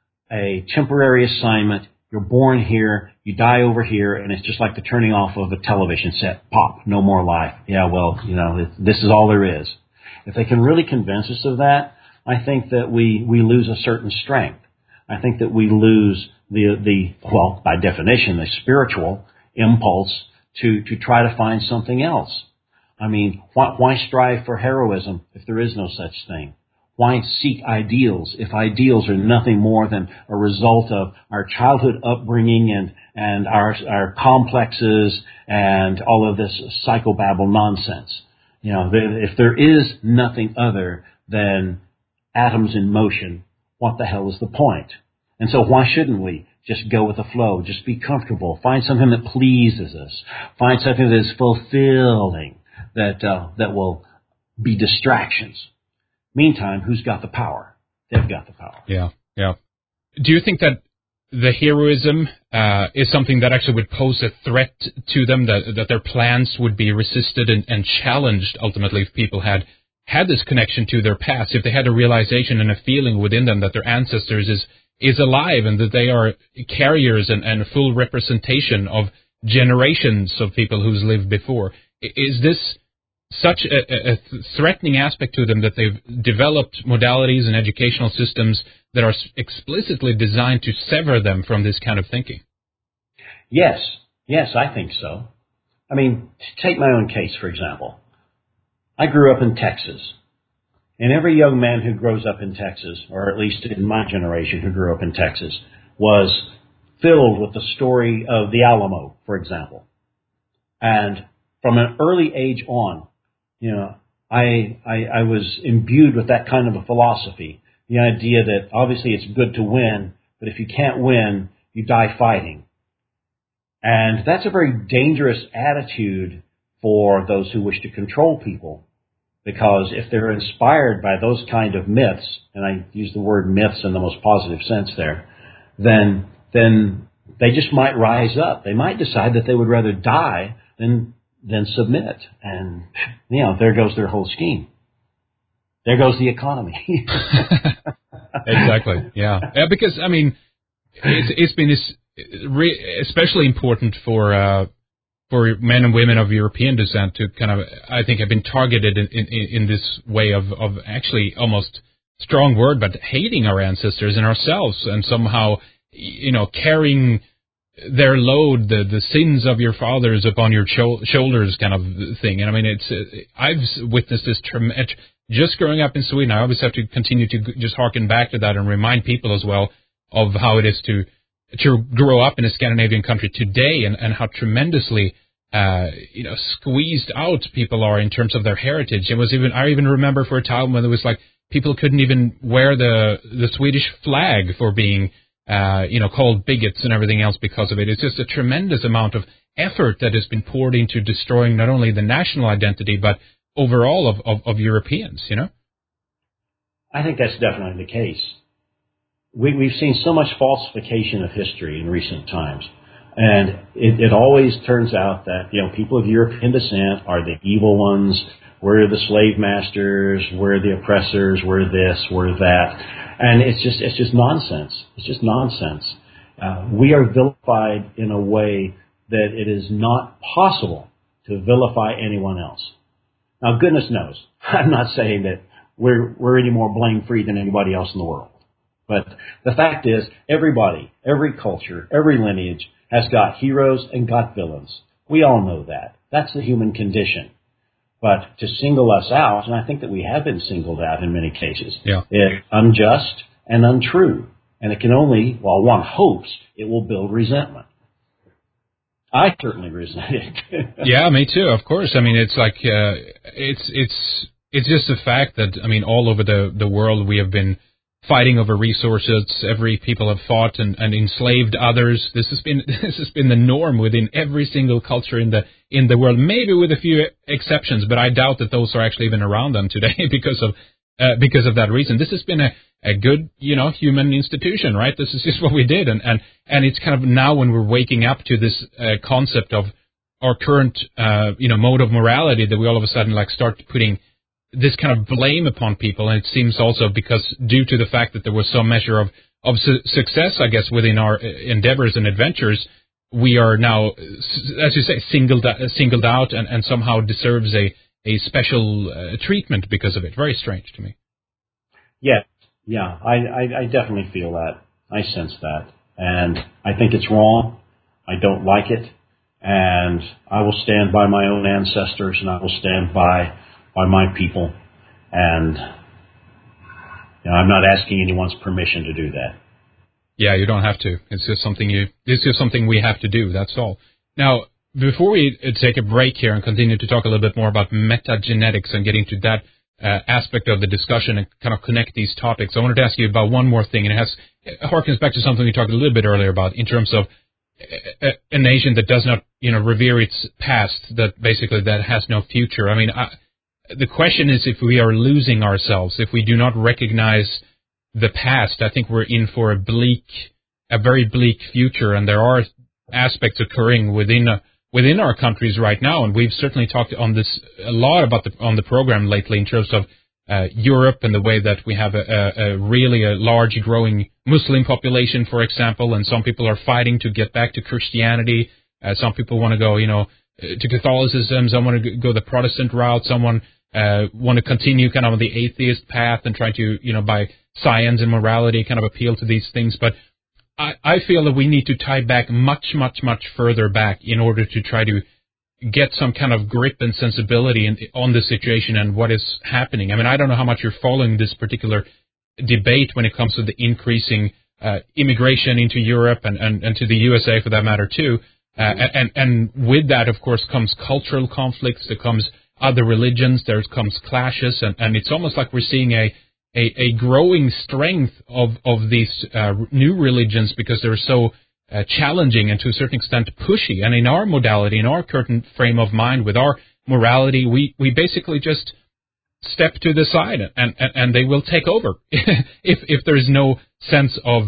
a temporary assignment, you're born here, you die over here, and it's just like the turning off of a television set. Pop, no more life. Yeah, well, this is all there is. If they can really convince us of that, I think that we lose a certain strength. I think that we lose well, by definition, the spiritual impulse to try to find something else. I mean, why strive for heroism if there is no such thing? Why seek ideals if ideals are nothing more than a result of our childhood upbringing and our complexes and all of this psychobabble nonsense? If there is nothing other than atoms in motion, what the hell is the point? And so why shouldn't we just go with the flow, just be comfortable, find something that pleases us, find something that is fulfilling, that will be distractions? Meantime, who's got the power? They've got the power. Yeah. Do you think that the heroism is something that actually would pose a threat to them, that their plans would be resisted and challenged ultimately if people had this connection to their past, if they had a realization and a feeling within them that their ancestors is alive and that they are carriers and a full representation of generations of people who's lived before? Is this such a threatening aspect to them that they've developed modalities and educational systems that are explicitly designed to sever them from this kind of thinking? Yes, I think so. I mean, take my own case, for example. I grew up in Texas, and every young man who grows up in Texas, or at least in my generation who grew up in Texas, was filled with the story of the Alamo, for example. And from an early age on, I was imbued with that kind of a philosophy, the idea that obviously it's good to win, but if you can't win, you die fighting. And that's a very dangerous attitude for those who wish to control people, because if they're inspired by those kind of myths, and I use the word myths in the most positive sense there, then they just might rise up. They might decide that they would rather die than submit. And, there goes their whole scheme. There goes the economy. Exactly. Yeah. Because, I mean, it's been especially important for men and women of European descent to kind of, I think, have been targeted in this way of actually almost strong word, but hating our ancestors and ourselves and somehow, carrying their load, the sins of your fathers upon your shoulders kind of thing. And I mean, I've witnessed this just growing up in Sweden. I always have to continue to just harken back to that and remind people as well of how it is to grow up in a Scandinavian country today and how tremendously, squeezed out people are in terms of their heritage. I even remember for a time when it was like people couldn't even wear the Swedish flag for being called bigots and everything else because of it. It's just a tremendous amount of effort that has been poured into destroying not only the national identity, but overall of Europeans, I think that's definitely the case. We've seen so much falsification of history in recent times. And it always turns out that, people of European descent are the evil ones. We're the slave masters. We're the oppressors. We're this. We're that. And it's just nonsense. It's just nonsense. We are vilified in a way that it is not possible to vilify anyone else. Now, goodness knows, I'm not saying that we're any more blame-free than anybody else in the world. But the fact is, everybody, every culture, every lineage has got heroes and got villains. We all know that. That's the human condition. But to single us out, and I think that we have been singled out in many cases, is unjust and untrue. And it can only, one hopes, it will build resentment. I certainly resent it. Yeah, me too, of course. I mean, it's like, it's just the fact that, all over the world we have been fighting over resources. Every people have fought and enslaved others. This has been the norm within every single culture in the world, maybe with a few exceptions, but I doubt that those are actually even around them today because of that reason. This has been a good, human institution, right? This is just what we did, and it's kind of now when we're waking up to this concept of our current mode of morality that we all of a sudden start putting this kind of blame upon people. And it seems also because due to the fact that there was some measure of success, I guess, within our endeavors and adventures, we are now, as you say, singled out and somehow deserves a special treatment because of it. Very strange to me. Yeah, I definitely feel that. I sense that. And I think it's wrong. I don't like it. And I will stand by my own ancestors, and I will stand by my people. And I'm not asking anyone's permission to do that. Yeah, you don't have to. It's just something we have to do. That's all. Now, before we take a break here and continue to talk a little bit more about metagenetics and get into that aspect of the discussion and kind of connect these topics, I wanted to ask you about one more thing, and it harkens back to something we talked a little bit earlier about in terms of a nation that does not, revere its past, that has no future. The question is if we are losing ourselves, if we do not recognize the past. I think we're in for a very bleak future, and there are aspects occurring within our countries right now, and we've certainly talked on this a lot on the program lately in terms of Europe and the way that we have a really large growing Muslim population, for example, and some people are fighting to get back to Christianity. Some people want to go, to Catholicism. Some want to go the Protestant route. Someone want to continue kind of on the atheist path and try to, by science and morality kind of appeal to these things. But I feel that we need to tie back much, much, much further back in order to try to get some kind of grip and sensibility on the situation and what is happening. I don't know how much you're following this particular debate when it comes to the increasing immigration into Europe and to the USA for that matter too. And with that, of course, comes cultural conflicts. There comes other religions. There comes clashes, and it's almost like we're seeing a growing strength of these new religions because they're so challenging and to a certain extent pushy. And in our modality, in our current frame of mind, with our morality, we basically just step to the side and they will take over if there's no sense of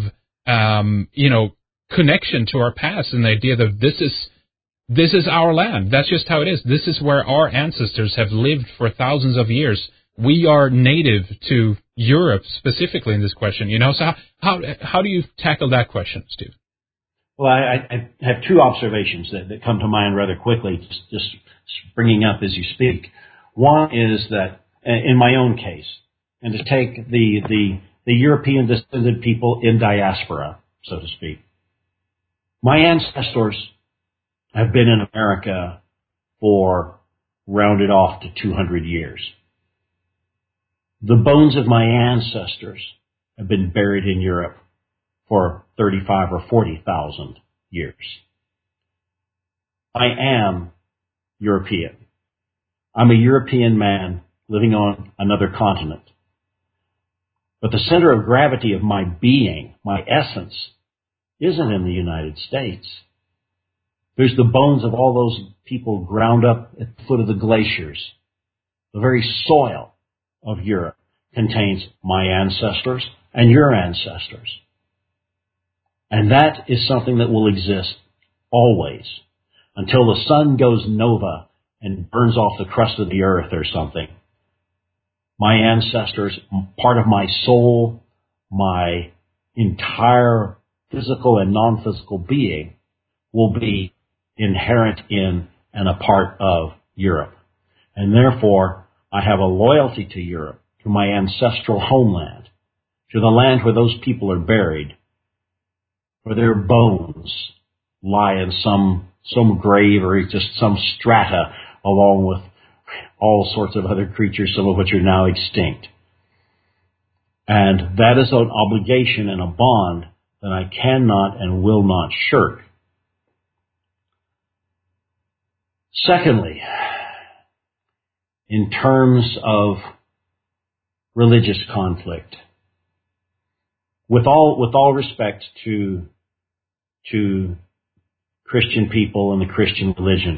connection to our past and the idea that this is our land. That's just how it is. This is where our ancestors have lived for thousands of years. We are native to Europe specifically in this question, So how do you tackle that question, Steve? Well, I have two observations that come to mind rather quickly, just springing up as you speak. One is that in my own case, and to take the European descended people in diaspora, so to speak, my ancestors have been in America for rounded off to 200 years. The bones of my ancestors have been buried in Europe for 35 or 40,000 years. I am European. I'm a European man living on another continent. But the center of gravity of my being, my essence, isn't in the United States. There's the bones of all those people ground up at the foot of the glaciers. The very soil of Europe contains my ancestors and your ancestors. And that is something that will exist always until the sun goes nova and burns off the crust of the earth or something. My ancestors, part of my soul, my entire physical and non-physical being will be inherent in and a part of Europe. And therefore, I have a loyalty to Europe, to my ancestral homeland, to the land where those people are buried, where their bones lie in some grave or just some strata along with all sorts of other creatures, some of which are now extinct. And that is an obligation and a bond that I cannot and will not shirk. Secondly, in terms of religious conflict, with all respect to Christian people and the Christian religion,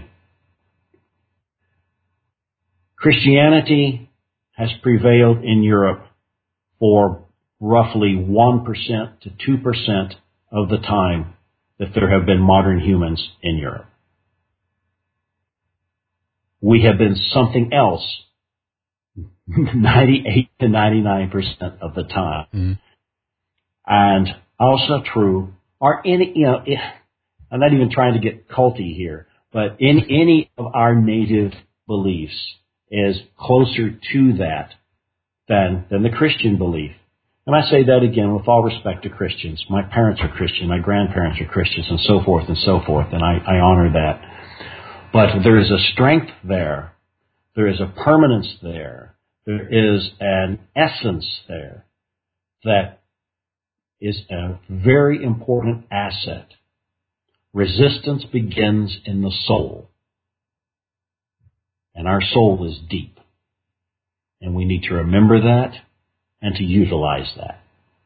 Christianity has prevailed in Europe for roughly 1% to 2% of the time that there have been modern humans in Europe. We have been something else 98 to 99% of the time. Mm-hmm. And also true, I'm not even trying to get culty here, but in any of our native beliefs is closer to that than the Christian belief. And I say that again with all respect to Christians. My parents are Christian, my grandparents are Christians, and so forth, and I honor that. But there is a strength there. There is a permanence there. There is an essence there that is a very important asset. Resistance begins in the soul. And our soul is deep. And we need to remember that and to utilize that.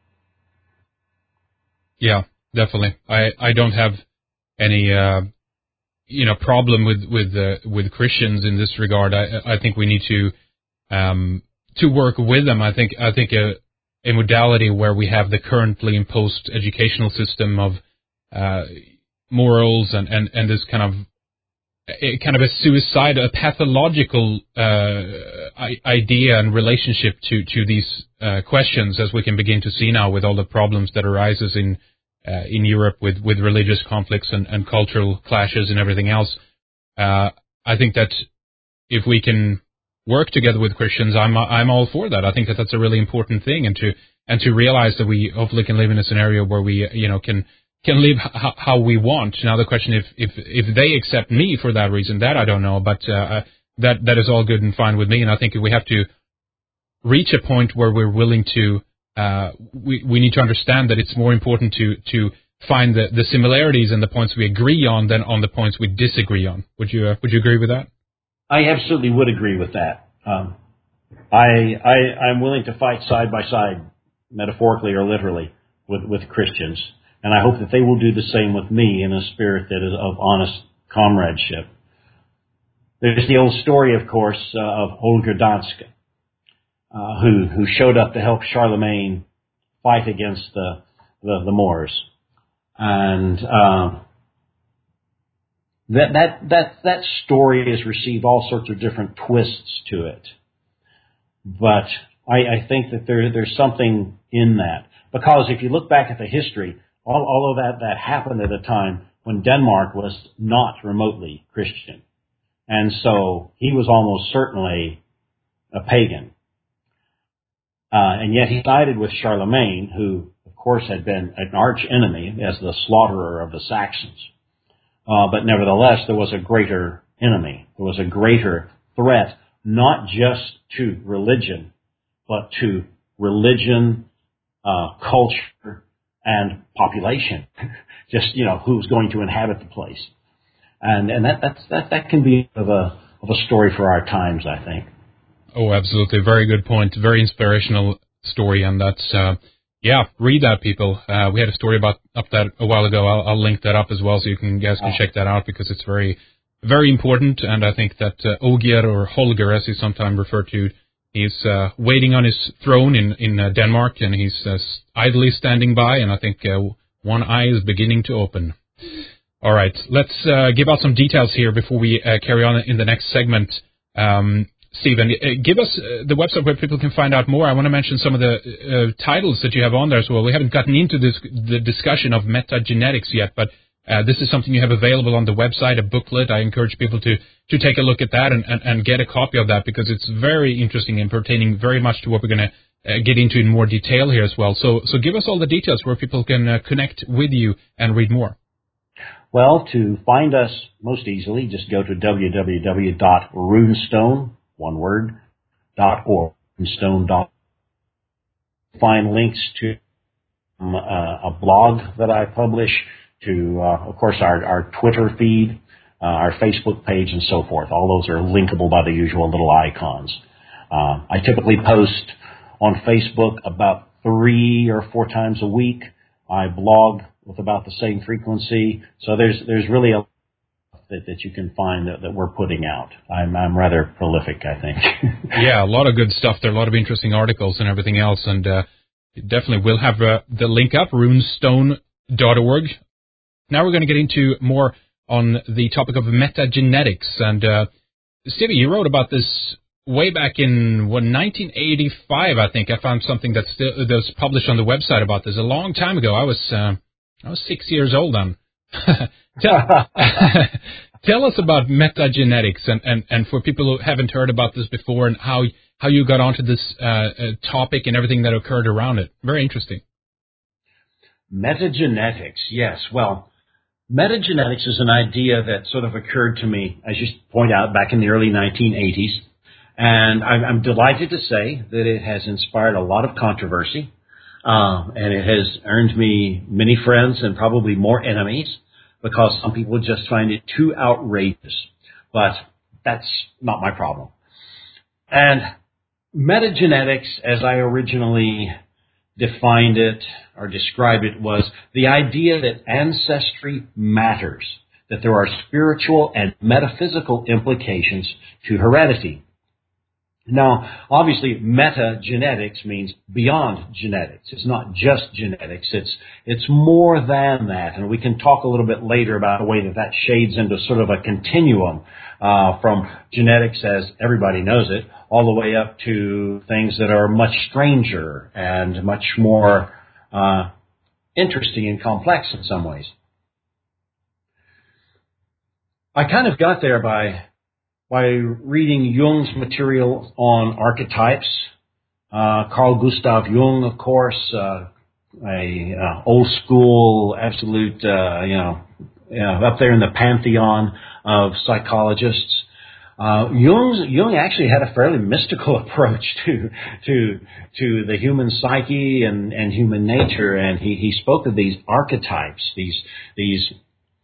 Yeah, definitely. I don't have any problem with Christians in this regard. I think we need to work with them. I think a modality where we have the currently imposed educational system of morals and this kind of a suicide, a pathological idea and relationship to these questions, as we can begin to see now with all the problems that arises in Europe with religious conflicts and cultural clashes and everything else. I think that if we can work together with Christians, I'm all for that. I think that that's a really important thing, and to realize that we hopefully can live in a scenario where we can live how we want. Now the question if they accept me for that reason, that I don't know, but that is all good and fine with me. And I think we have to reach a point where we're willing to. We need to understand that it's more important to find the similarities and the points we agree on than on the points we disagree on. Would you agree with that? I absolutely would agree with that. I'm willing to fight side by side, metaphorically or literally, with Christians, and I hope that they will do the same with me in a spirit that is of honest comradeship. There's the old story, of course, of Holger Danske, who showed up to help Charlemagne fight against the Moors, and that story has received all sorts of different twists to it. But I think that there's something in that, because if you look back at the history, all of that happened at a time when Denmark was not remotely Christian, and so he was almost certainly a pagan. And yet he sided with Charlemagne, who, of course, had been an arch enemy as the slaughterer of the Saxons. But nevertheless, there was a greater enemy. There was a greater threat, not just to religion, but to religion, culture, and population. Just, who's going to inhabit the place. And that can be of a story for our times, I think. Oh, absolutely. Very good point. Very inspirational story. And that's, Yeah, read that, people. We had a story up that a while ago. I'll link that up as well, so guys can check that out, because it's very, very important. And I think that Ogier, or Holger, as he's sometimes referred to, he's waiting on his throne in Denmark, and he's idly standing by. And I think one eye is beginning to open. All right, let's give out some details here before we carry on in the next segment. Stephen, give us the website where people can find out more. I want to mention some of the titles that you have on there as well. We haven't gotten into the discussion of metagenetics yet, but this is something you have available on the website, a booklet. I encourage people to take a look at that and get a copy of that, because it's very interesting and pertaining very much to what we're going to get into in more detail here as well. So give us all the details where people can connect with you and read more. Well, to find us most easily, just go to www.runestone.org. Find links to a blog that I publish, to, of course, our Twitter feed, our Facebook page, and so forth. All those are linkable by the usual little icons. I typically post on Facebook about 3 or 4 times a week. I blog with about the same frequency. So there's really a that you can find that we're putting out. I'm rather prolific, I think. Yeah, a lot of good stuff there, a lot of interesting articles and everything else, and definitely we'll have the link up, runestone.org. Now we're going to get into more on the topic of metagenetics, and Stevie, you wrote about this way back in 1985, I think. I found something that was published on the website about this a long time ago. I was 6 years old then. Tell us about metagenetics, and for people who haven't heard about this before, and how you got onto this topic and everything that occurred around it. Very interesting. Metagenetics, yes. Well, metagenetics is an idea that sort of occurred to me, as you point out, back in the early 1980s. And I'm delighted to say that it has inspired a lot of controversy. And it has earned me many friends and probably more enemies, because some people just find it too outrageous. But that's not my problem. And metagenetics, as I originally defined it or described it, was the idea that ancestry matters, that there are spiritual and metaphysical implications to heredity. Now, obviously, metagenetics means beyond genetics. It's not just genetics. It's more than that. And we can talk a little bit later about the way that shades into sort of a continuum from genetics, as everybody knows it, all the way up to things that are much stranger and much more interesting and complex in some ways. I kind of got there by reading Jung's material on archetypes. Carl Gustav Jung, of course, old school, absolute, up there in the pantheon of psychologists. Jung actually had a fairly mystical approach to the human psyche and human nature, and he spoke of these archetypes, these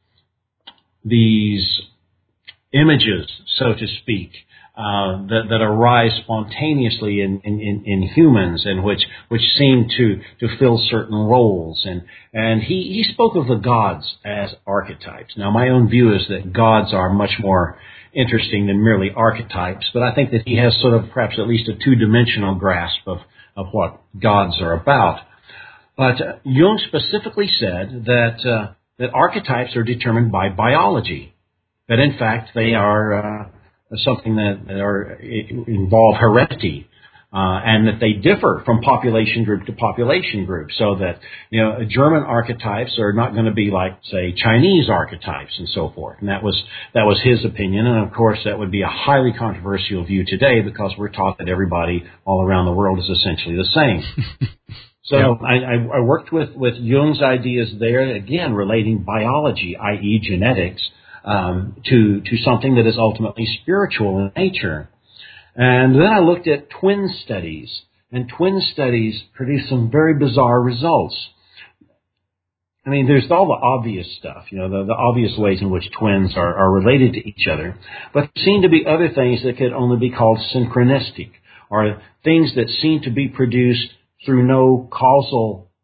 images, so to speak, that arise spontaneously in humans, and which seem to fill certain roles. And he spoke of the gods as archetypes. Now, my own view is that gods are much more interesting than merely archetypes, but I think that he has sort of perhaps at least a two-dimensional grasp of what gods are about. But Jung specifically said that archetypes are determined by biology. That in fact they are something that involve heredity, and that they differ from population group to population group. So that German archetypes are not going to be like, say, Chinese archetypes and so forth. And that was his opinion. And of course, that would be a highly controversial view today, because we're taught that everybody all around the world is essentially the same. So yeah. I worked with Jung's ideas there, again relating biology, i.e. genetics, to something that is ultimately spiritual in nature. And then I looked at twin studies, and twin studies produce some very bizarre results. I mean, there's all the obvious stuff, the obvious ways in which twins are related to each other, but there seem to be other things that could only be called synchronistic, or things that seem to be produced through no causal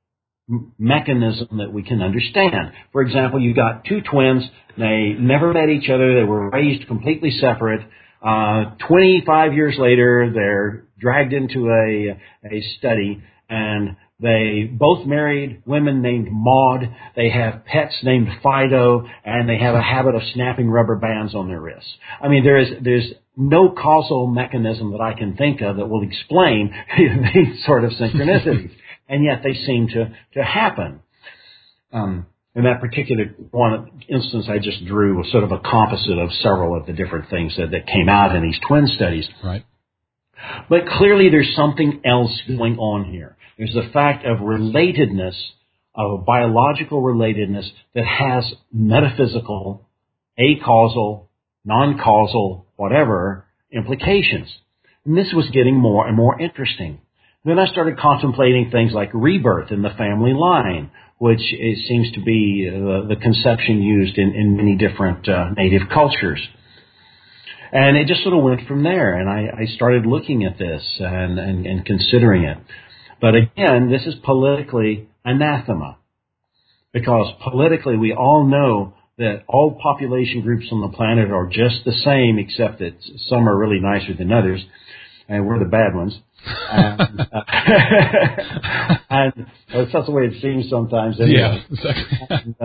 mechanism that we can understand. For example, you got two twins. They never met each other. They were raised completely separate. 25 years later, they're dragged into a study, and they both married women named Maud. They have pets named Fido, and they have a habit of snapping rubber bands on their wrists. I mean, there's no causal mechanism that I can think of that will explain these sort of synchronicities, and yet they seem to happen. In that particular one instance I just drew was sort of a composite of several of the different things that came out in these twin studies. Right. But clearly there's something else going on here. There's the fact of relatedness, of biological relatedness that has metaphysical, acausal, non-causal, whatever, implications. And this was getting more and more interesting. Then I started contemplating things like rebirth in the family line, which seems to be the conception used in many different native cultures. And it just sort of went from there, and I started looking at this and considering it. But again, this is politically anathema, because politically we all know that all population groups on the planet are just the same, except that some are really nicer than others, and we're the bad ones. And that's the way it seems sometimes. Anyway. Yeah, exactly.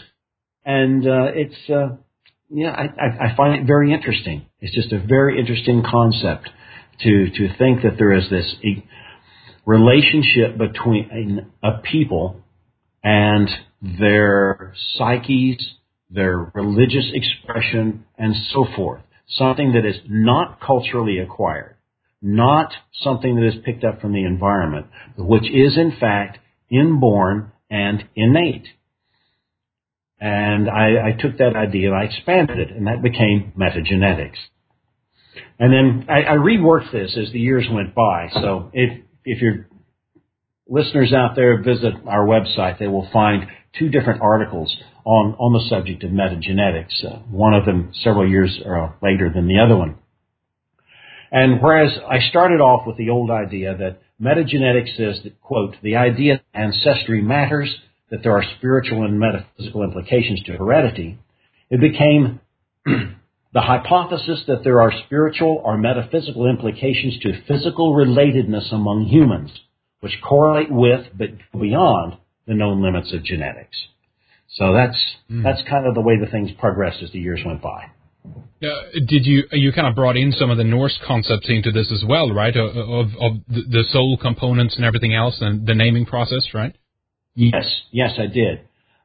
I find it very interesting. It's just a very interesting concept to think that there is this relationship between a people and their psyches, their religious expression, and so forth. Something that is not culturally acquired, not something that is picked up from the environment, which is in fact inborn and innate. And I took that idea and I expanded it, and that became metagenetics. And then I reworked this as the years went by. So if your listeners out there visit our website, they will find two different articles on the subject of metagenetics, one of them several years later than the other one. And whereas I started off with the old idea that metagenetics says that, quote, the idea that ancestry matters, that there are spiritual and metaphysical implications to heredity, it became the hypothesis that there are spiritual or metaphysical implications to physical relatedness among humans, which correlate with but beyond the known limits of genetics. So that's kind of the way the things progressed as the years went by. Did you kind of brought in some of the Norse concepts into this as well, right? Of the soul components and everything else, and the naming process, right? Yes, I did.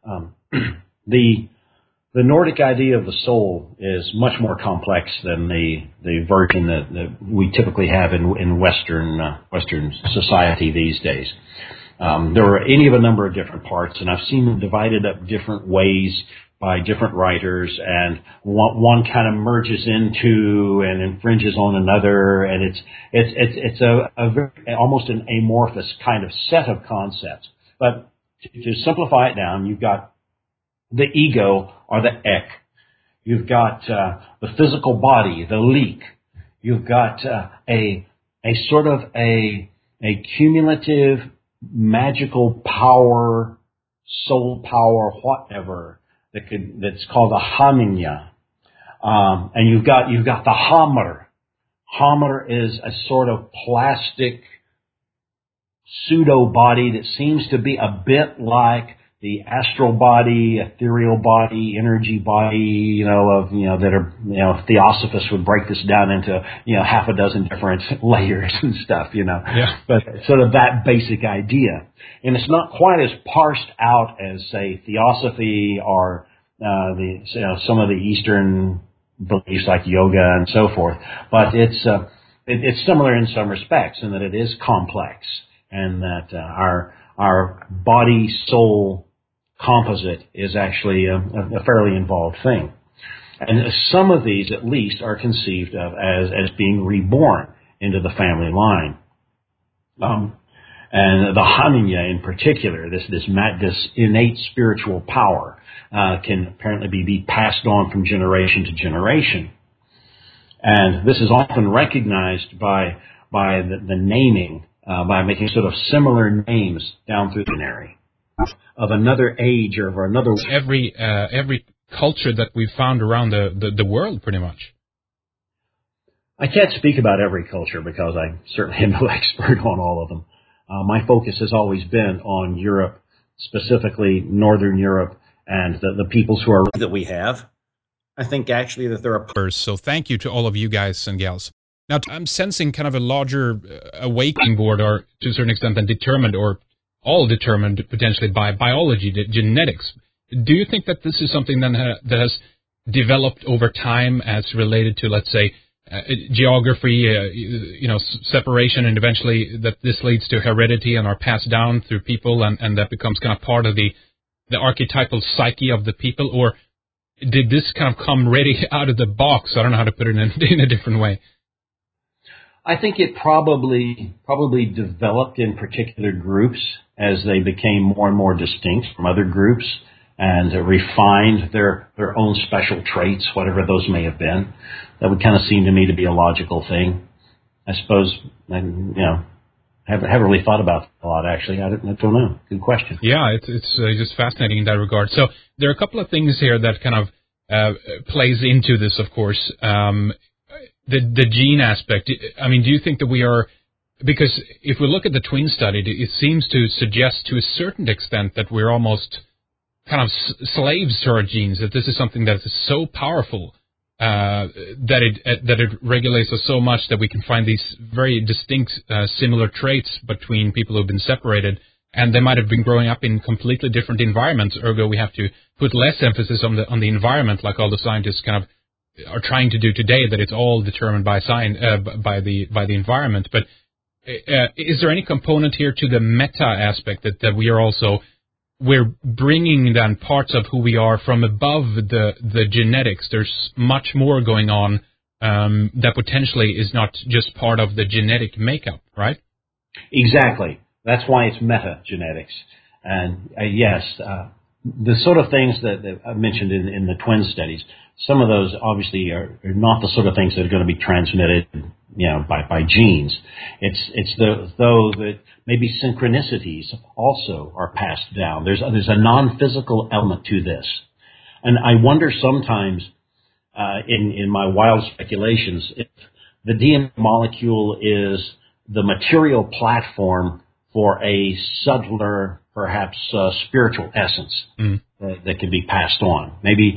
The Nordic idea of the soul is much more complex than the version that we typically have in Western society these days. There are any of a number of different parts, and I've seen them divided up different ways by different writers, and one kind of merges into and infringes on another, and it's a very, almost an amorphous kind of set of concepts. But to simplify it down, you've got the ego, or the ek. You've got the physical body, the leak. You've got a sort of a cumulative magical power, soul power, whatever, that's called a haminya. And you've got the hamr. Hamr is a sort of plastic pseudo body that seems to be a bit like the astral body, ethereal body, energy body, Theosophists would break this down into, half a dozen different layers and stuff, Yeah. But sort of that basic idea. And it's not quite as parsed out as, say, Theosophy or, some of the Eastern beliefs like yoga and so forth. But it's similar in some respects in that it is complex, and that our body-soul composite is actually a fairly involved thing. And some of these, at least, are conceived of as being reborn into the family line. And the haminya in particular, this innate spiritual power, can apparently be passed on from generation to generation. And this is often recognized by the naming, by making sort of similar names down through the dictionary. of another age or of another. Every culture that we've found around the world, pretty much. I can't speak about every culture because I certainly am no expert on all of them. My focus has always been on Europe, specifically Northern Europe, and the peoples who are that we have. I think actually that there are. So thank you to all of you guys and gals. Now, I'm sensing kind of a larger awakening board, or to a certain extent, than determined, or all determined potentially by biology, genetics. Do you think that this is something that has developed over time as related to, let's say, geography, separation, and eventually that this leads to heredity and are passed down through people, and that becomes kind of part of the archetypal psyche of the people? Or did this kind of come ready out of the box? I don't know how to put it in a different way. I think it probably developed in particular groups as they became more and more distinct from other groups and refined their own special traits, whatever those may have been. That would kind of seem to me to be a logical thing. I suppose, haven't really thought about it a lot, actually. I don't know. Good question. Yeah, it's just fascinating in that regard. So there are a couple of things here that kind of plays into this, of course. The gene aspect. I mean, do you think that we are, because if we look at the twin study, it seems to suggest to a certain extent that we're almost kind of slaves to our genes, that this is something that is so powerful that it regulates us so much that we can find these very distinct similar traits between people who have been separated, and they might have been growing up in completely different environments. Ergo, we have to put less emphasis on the environment, like all the scientists kind of are trying to do today, that it's all determined by by the environment. But is there any component here to the meta aspect that we're bringing then parts of who we are from above the genetics? There's much more going on that potentially is not just part of the genetic makeup, right? Exactly. That's why it's metagenetics. And yes, the sort of things that I mentioned in the twin studies, some of those obviously are not the sort of things that are going to be transmitted, by genes. It's though that maybe synchronicities also are passed down. There's a non-physical element to this, and I wonder sometimes in my wild speculations if the DNA molecule is the material platform for a subtler, perhaps spiritual essence that can be passed on. Maybe,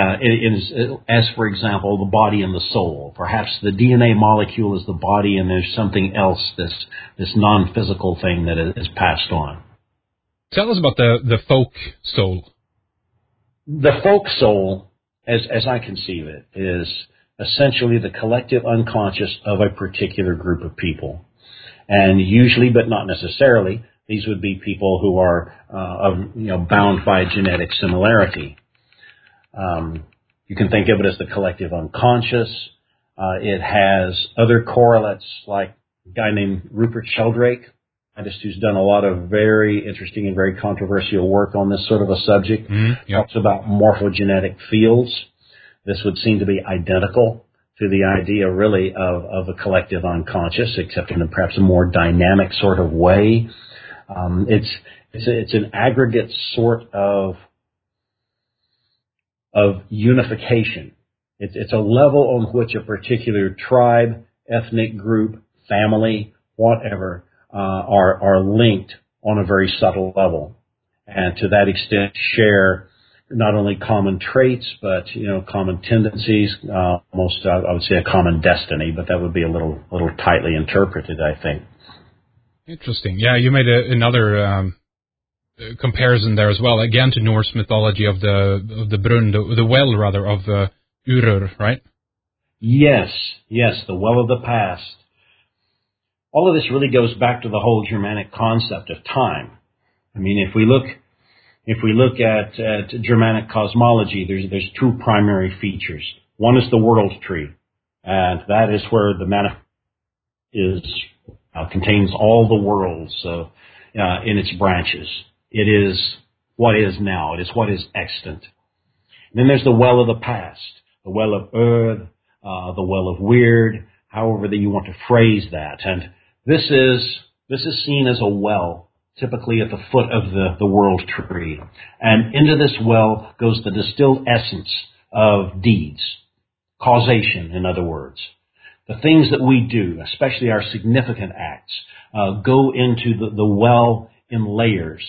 as for example, the body and the soul. Perhaps the DNA molecule is the body, and there's something else, this non-physical thing that is passed on. Tell us about the folk soul. The folk soul, as I conceive it, is essentially the collective unconscious of a particular group of people. And usually, but not necessarily, these would be people who are bound by genetic similarity. You can think of it as the collective unconscious. It has other correlates, like a guy named Rupert Sheldrake, who's done a lot of very interesting and very controversial work on this sort of a subject. Talks about morphogenetic fields. This would seem to be identical to the idea, really, of a collective unconscious, except in perhaps a more dynamic sort of way. It's an aggregate sort of unification. It's a level on which a particular tribe, ethnic group, family, whatever, are linked on a very subtle level, and to that extent share not only common traits, but common tendencies. Almost, I would say, a common destiny, but that would be a little tightly interpreted, I think. Interesting. Yeah, you made another comparison there as well, again to Norse mythology of the brunn, the well rather of Urur, right? Yes, the well of the past. All of this really goes back to the whole Germanic concept of time. I mean, if we look at Germanic cosmology, there's two primary features. One is the world tree, and that is where the contains all the worlds in its branches. It is what is now. It is what is extant. And then there's the well of the past, the well of Earth, the well of Weird, however that you want to phrase that. And this is seen as a well typically at the foot of the world tree. And into this well goes the distilled essence of deeds, causation, in other words. The things that we do, especially our significant acts, go into the well in layers.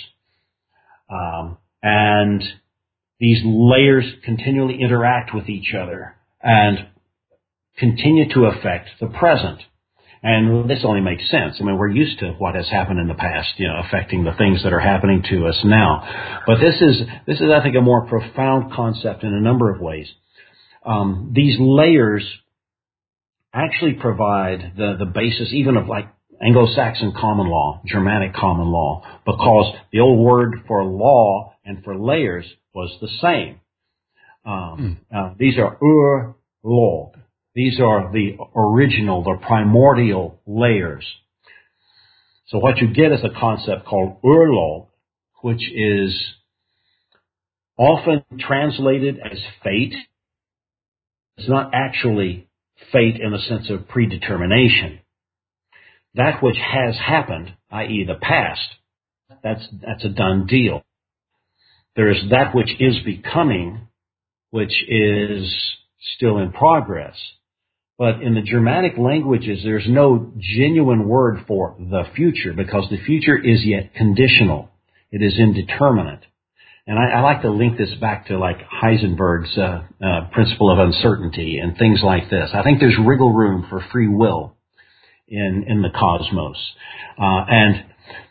And these layers continually interact with each other and continue to affect the present. And this only makes sense. I mean, we're used to what has happened in the past, affecting the things that are happening to us now. But this is, I think, a more profound concept in a number of ways. These layers actually provide the basis even of like Anglo-Saxon common law, Germanic common law, because the old word for law and for layers was the same. These are ur-log. These are the original, the primordial layers. So what you get is a concept called ur-log, which is often translated as fate. It's not actually fate in the sense of predetermination. That which has happened, i.e. the past, that's a done deal. There is that which is becoming, which is still in progress. But in the Germanic languages, there's no genuine word for the future because the future is yet conditional. It is indeterminate. And I like to link this back to like Heisenberg's principle of uncertainty and things like this. I think there's wriggle room for free will in the cosmos. And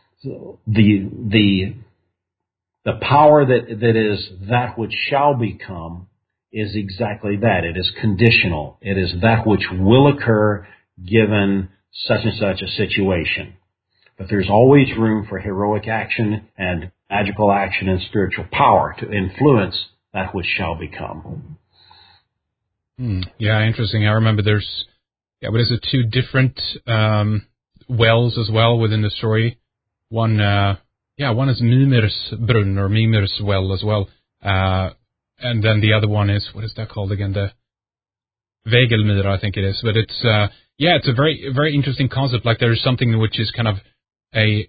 the power that is that which shall become is exactly that. It is conditional. It is that which will occur given such and such a situation. But there's always room for heroic action and magical action and spiritual power to influence that which shall become. Yeah, interesting. I remember there's, what is it, two different wells as well within the story. One is Mimir's Brunn or Mimir's well as well. And then the other one is, what is that called again? The Vegelmyr, I think it is. But it's, it's a very, very interesting concept. Like there's something which is kind of a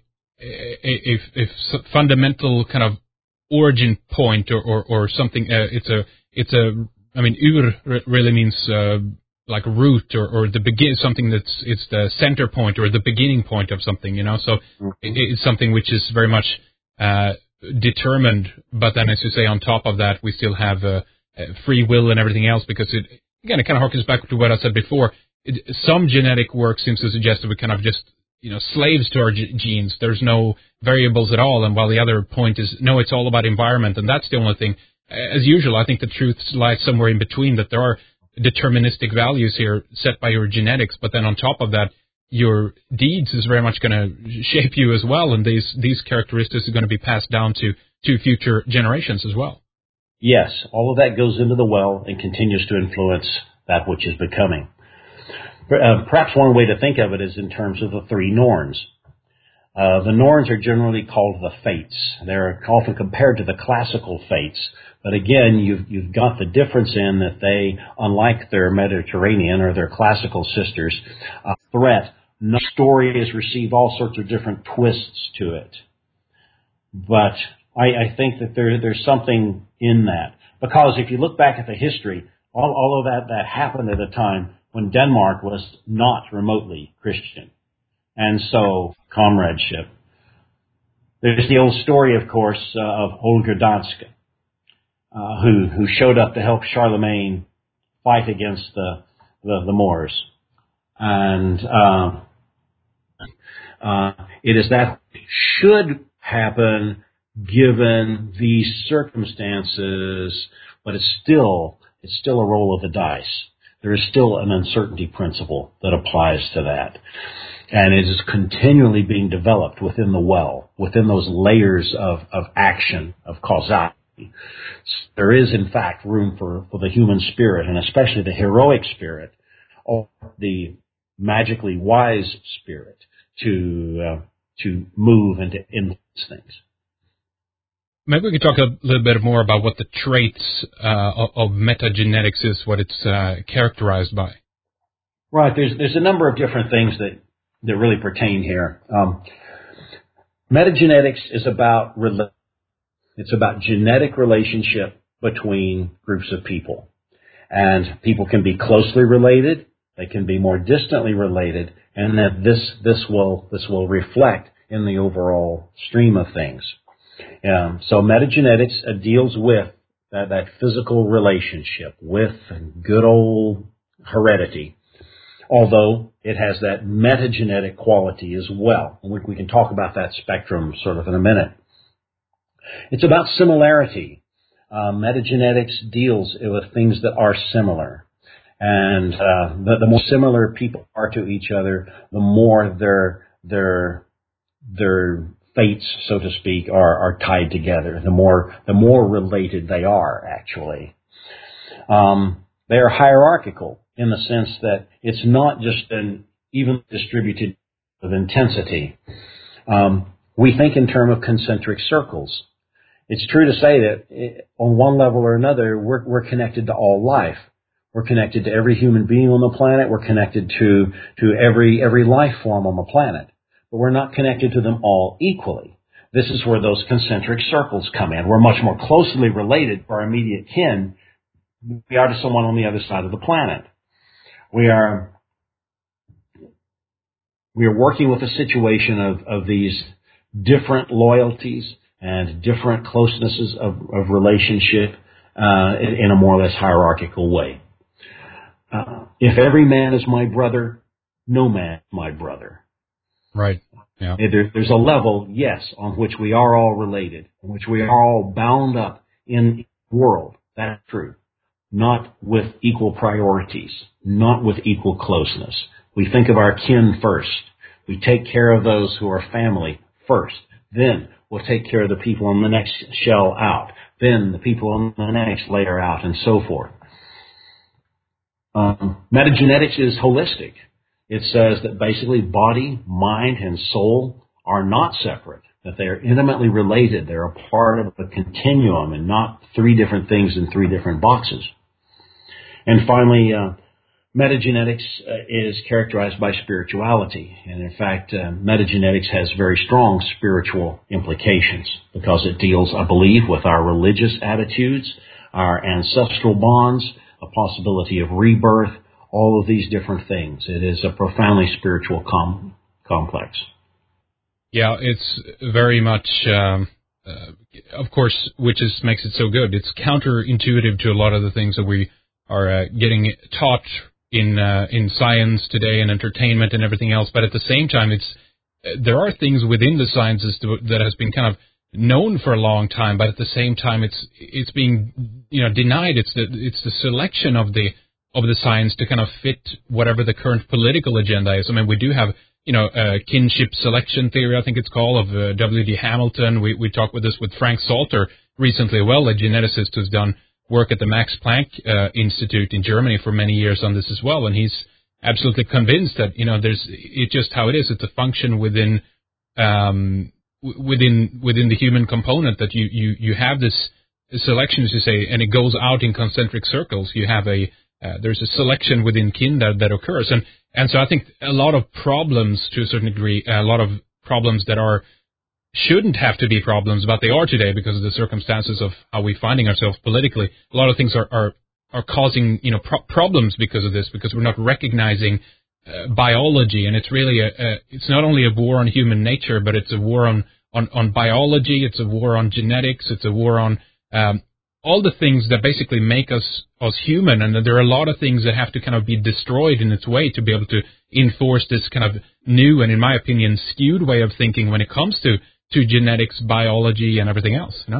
fundamental kind of origin point or something. I mean, ur really means, like root or the begin, something it's the center point or the beginning point of something, So it's something which is very much, determined, but then as you say, on top of that, we still have free will and everything else because it kind of harkens back to what I said before. Some genetic work seems to suggest that we kind of just, slaves to our genes. There's no variables at all. And while the other point is, no, it's all about environment. And that's the only thing. As usual, I think the truth lies somewhere in between, that there are deterministic values here set by your genetics. But then on top of that, your deeds is very much going to shape you as well, and these characteristics are going to be passed down to future generations as well. Yes, all of that goes into the well and continues to influence that which is becoming. Perhaps one way to think of it is in terms of the three Norns. The Norns are generally called the Fates. They're often compared to the classical Fates, but again, you've got the difference in that they, unlike their Mediterranean or their classical sisters, threat. No story has received all sorts of different twists to it. But I think that there's something in that. Because if you look back at the history, all of that happened at a time when Denmark was not remotely Christian. And so, comradeship. There's the old story, of course, of Holger Danske, who showed up to help Charlemagne fight against the Moors. And it is that should happen given these circumstances, but it's still a roll of the dice. There is still an uncertainty principle that applies to that. And it is continually being developed within the well, within those layers of action, of causality. There is, in fact, room for the human spirit, and especially the heroic spirit, or the magically wise spirit, to move and to influence things. Maybe we could talk a little bit more about what the traits of metagenetics is, what it's characterized by. Right. There's a number of different things that really pertain here. Metagenetics is about it's about genetic relationship between groups of people. And people can be closely related, they can be more distantly related, and that this will reflect in the overall stream of things. So metagenetics deals with that physical relationship with good old heredity, although it has that metagenetic quality as well. And we can talk about that spectrum sort of in a minute. It's about similarity. Metagenetics deals with things that are similar. And the more similar people are to each other, the more their fates, so to speak, are tied together. The more related they are, actually. They are hierarchical in the sense that it's not just an even distributed of intensity. We think in terms of concentric circles. It's true to say that on one level or another, we're connected to all life. We're connected to every human being on the planet. We're connected to every life form on the planet. But we're not connected to them all equally. This is where those concentric circles come in. We're much more closely related to our immediate kin than we are to someone on the other side of the planet. We are working with a situation of these different loyalties and different closenesses of relationship in a more or less hierarchical way. If every man is my brother, no man is my brother. Right. Yeah. There's a level, yes, on which we are all related, on which we are all bound up in the world. That's true. Not with equal priorities, not with equal closeness. We think of our kin first. We take care of those who are family first. Then we'll take care of the people on the next shell out. Then the people on the next layer out, and so forth. Metagenetics is holistic. It says that basically body, mind, and soul are not separate, that they are intimately related. They're a part of a continuum and not three different things in three different boxes. And finally, metagenetics is characterized by spirituality. And in fact, metagenetics has very strong spiritual implications because it deals, I believe, with our religious attitudes, our ancestral bonds, a possibility of rebirth, all of these different things. It is a profoundly spiritual complex. Yeah, it's very much, of course, which makes it so good. It's counterintuitive to a lot of the things that we are getting taught in science today and entertainment and everything else. But at the same time, there are things within the sciences that has been kind of known for a long time, but at the same time, it's being denied. It's the selection of the science to kind of fit whatever the current political agenda is. I mean, we do have kinship selection theory, I think it's called, of W.D. Hamilton. We talked with this with Frank Salter recently, well, a geneticist who's done work at the Max Planck Institute in Germany for many years on this as well, and he's absolutely convinced that it's just how it is. It's a function within the human component that you have this selection, as you say, and it goes out in concentric circles. You have there's a selection within kin that occurs, and so I think a lot of problems, to a certain degree, a lot of problems that shouldn't have to be problems, but they are today because of the circumstances of how we're finding ourselves politically. A lot of things are causing problems because of this, because we're not recognizing biology, and it's really it's not only a war on human nature, but it's a war on biology. It's a war on genetics. It's a war on all the things that basically make us human, and there are a lot of things that have to kind of be destroyed in its way to be able to enforce this kind of new and, in my opinion, skewed way of thinking when it comes to genetics, biology, and everything else. Yeah,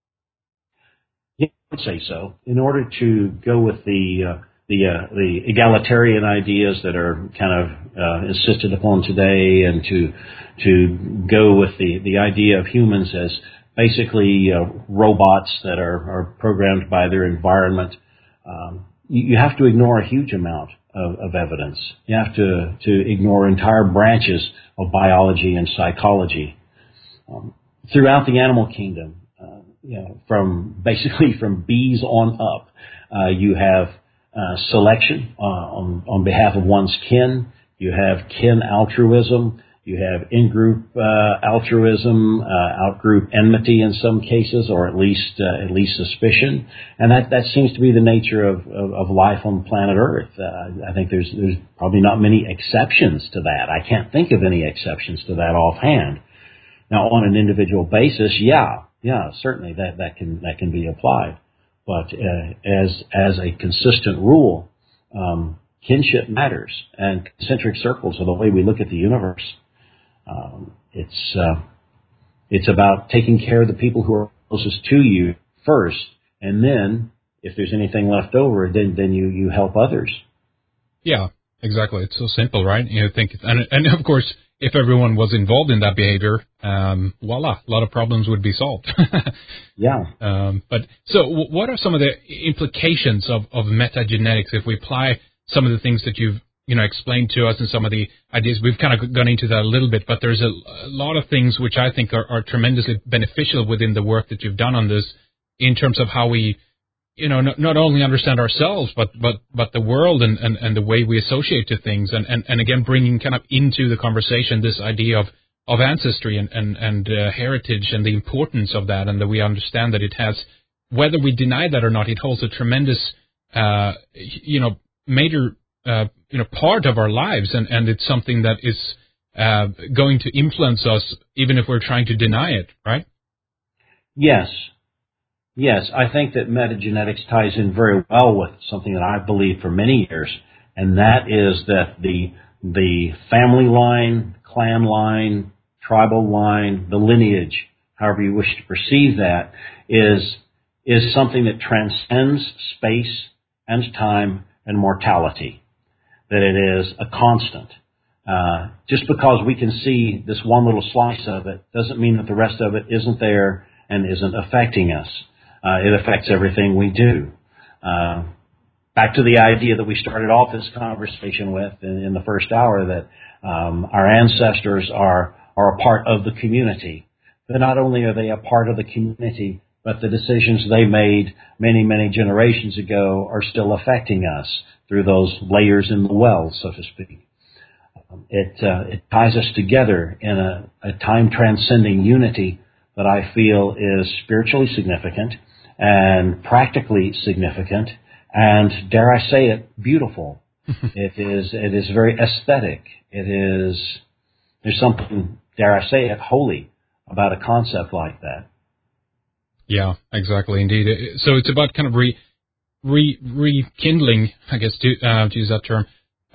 I would say so. In order to go with the egalitarian ideas that are kind of insisted upon today, and to go with the idea of humans as basically robots that are programmed by their environment, you have to ignore a huge amount of evidence. You have to ignore entire branches of biology and psychology. Throughout the animal kingdom, from bees on up, you have selection on behalf of one's kin. You have kin altruism. You have in-group altruism, out-group enmity in some cases, or at least suspicion, and that seems to be the nature of life on planet Earth. I think there's probably not many exceptions to that. I can't think of any exceptions to that offhand. Now, on an individual basis, certainly that can be applied, but as a consistent rule, kinship matters, and concentric circles are the way we look at the universe. It's about taking care of the people who are closest to you first, and then if there's anything left over, then you help others. Yeah, exactly. It's so simple, right? You think, and of course, if everyone was involved in that behavior, voila, a lot of problems would be solved. Yeah. But so, what are some of the implications of metagenetics if we apply some of the things that you've explained to us and some of the ideas? We've kind of gone into that a little bit, but there's a lot of things which I think are tremendously beneficial within the work that you've done on this, in terms of how we, not only understand ourselves, but the world and the way we associate to things, and again, bringing kind of into the conversation this idea of ancestry and heritage and the importance of that, and that we understand that it has, whether we deny that or not, it holds a tremendous, major, part of our lives, and it's something that is going to influence us even if we're trying to deny it, right? Yes, I think that metagenetics ties in very well with something that I've believed for many years, and that is that the family line, clan line, tribal line, the lineage, however you wish to perceive that, is something that transcends space and time and mortality, that it is a constant. Just because we can see this one little slice of it doesn't mean that the rest of it isn't there and isn't affecting us. It affects everything we do. Back to the idea that we started off this conversation with in the first hour, that our ancestors are a part of the community. But not only are they a part of the community, but the decisions they made many, many generations ago are still affecting us through those layers in the well, so to speak. It ties us together in a time-transcending unity that I feel is spiritually significant and practically significant, and dare I say it, beautiful. It is very aesthetic. There's something, dare I say it, holy about a concept like that. Yeah, exactly, indeed. So it's about kind of rekindling, I guess, to use that term,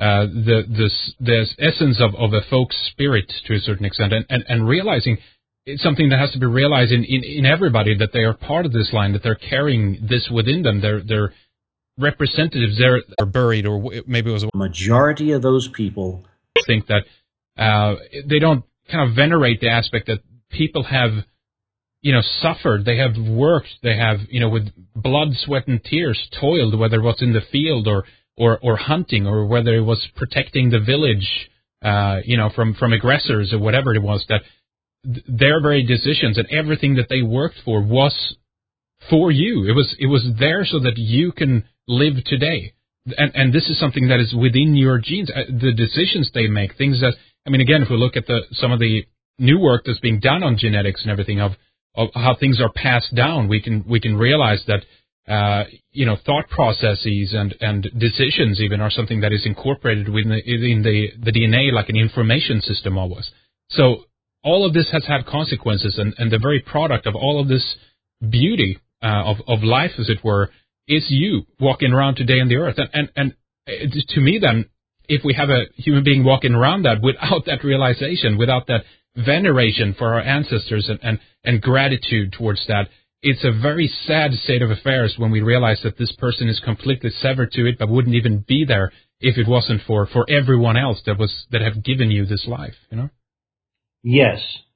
the essence of a folk spirit to a certain extent, and realizing it's something that has to be realized in everybody, that they are part of this line, that they're carrying this within them. They're representatives there are buried, or maybe it was a majority of those people think that they don't kind of venerate the aspect that people have, suffered, they have worked, they have, with blood, sweat, and tears, toiled, whether it was in the field or hunting, or whether it was protecting the village, from aggressors or whatever it was, that their very decisions and everything that they worked for was for you. It was there so that you can live today. And this is something that is within your genes. The decisions they make, things that, again, if we look at some of the new work that's being done on genetics and everything of how things are passed down, we can realize that thought processes and decisions even are something that is incorporated within the DNA, like an information system always. So all of this has had consequences, and the very product of all of this beauty of life, as it were, is you walking around today on the earth. And to me, then, if we have a human being walking around that without that realization, without that veneration for our ancestors and gratitude towards that, it's a very sad state of affairs when we realize that this person is completely severed to it, but wouldn't even be there if it wasn't for everyone else that have given you this life, Yes,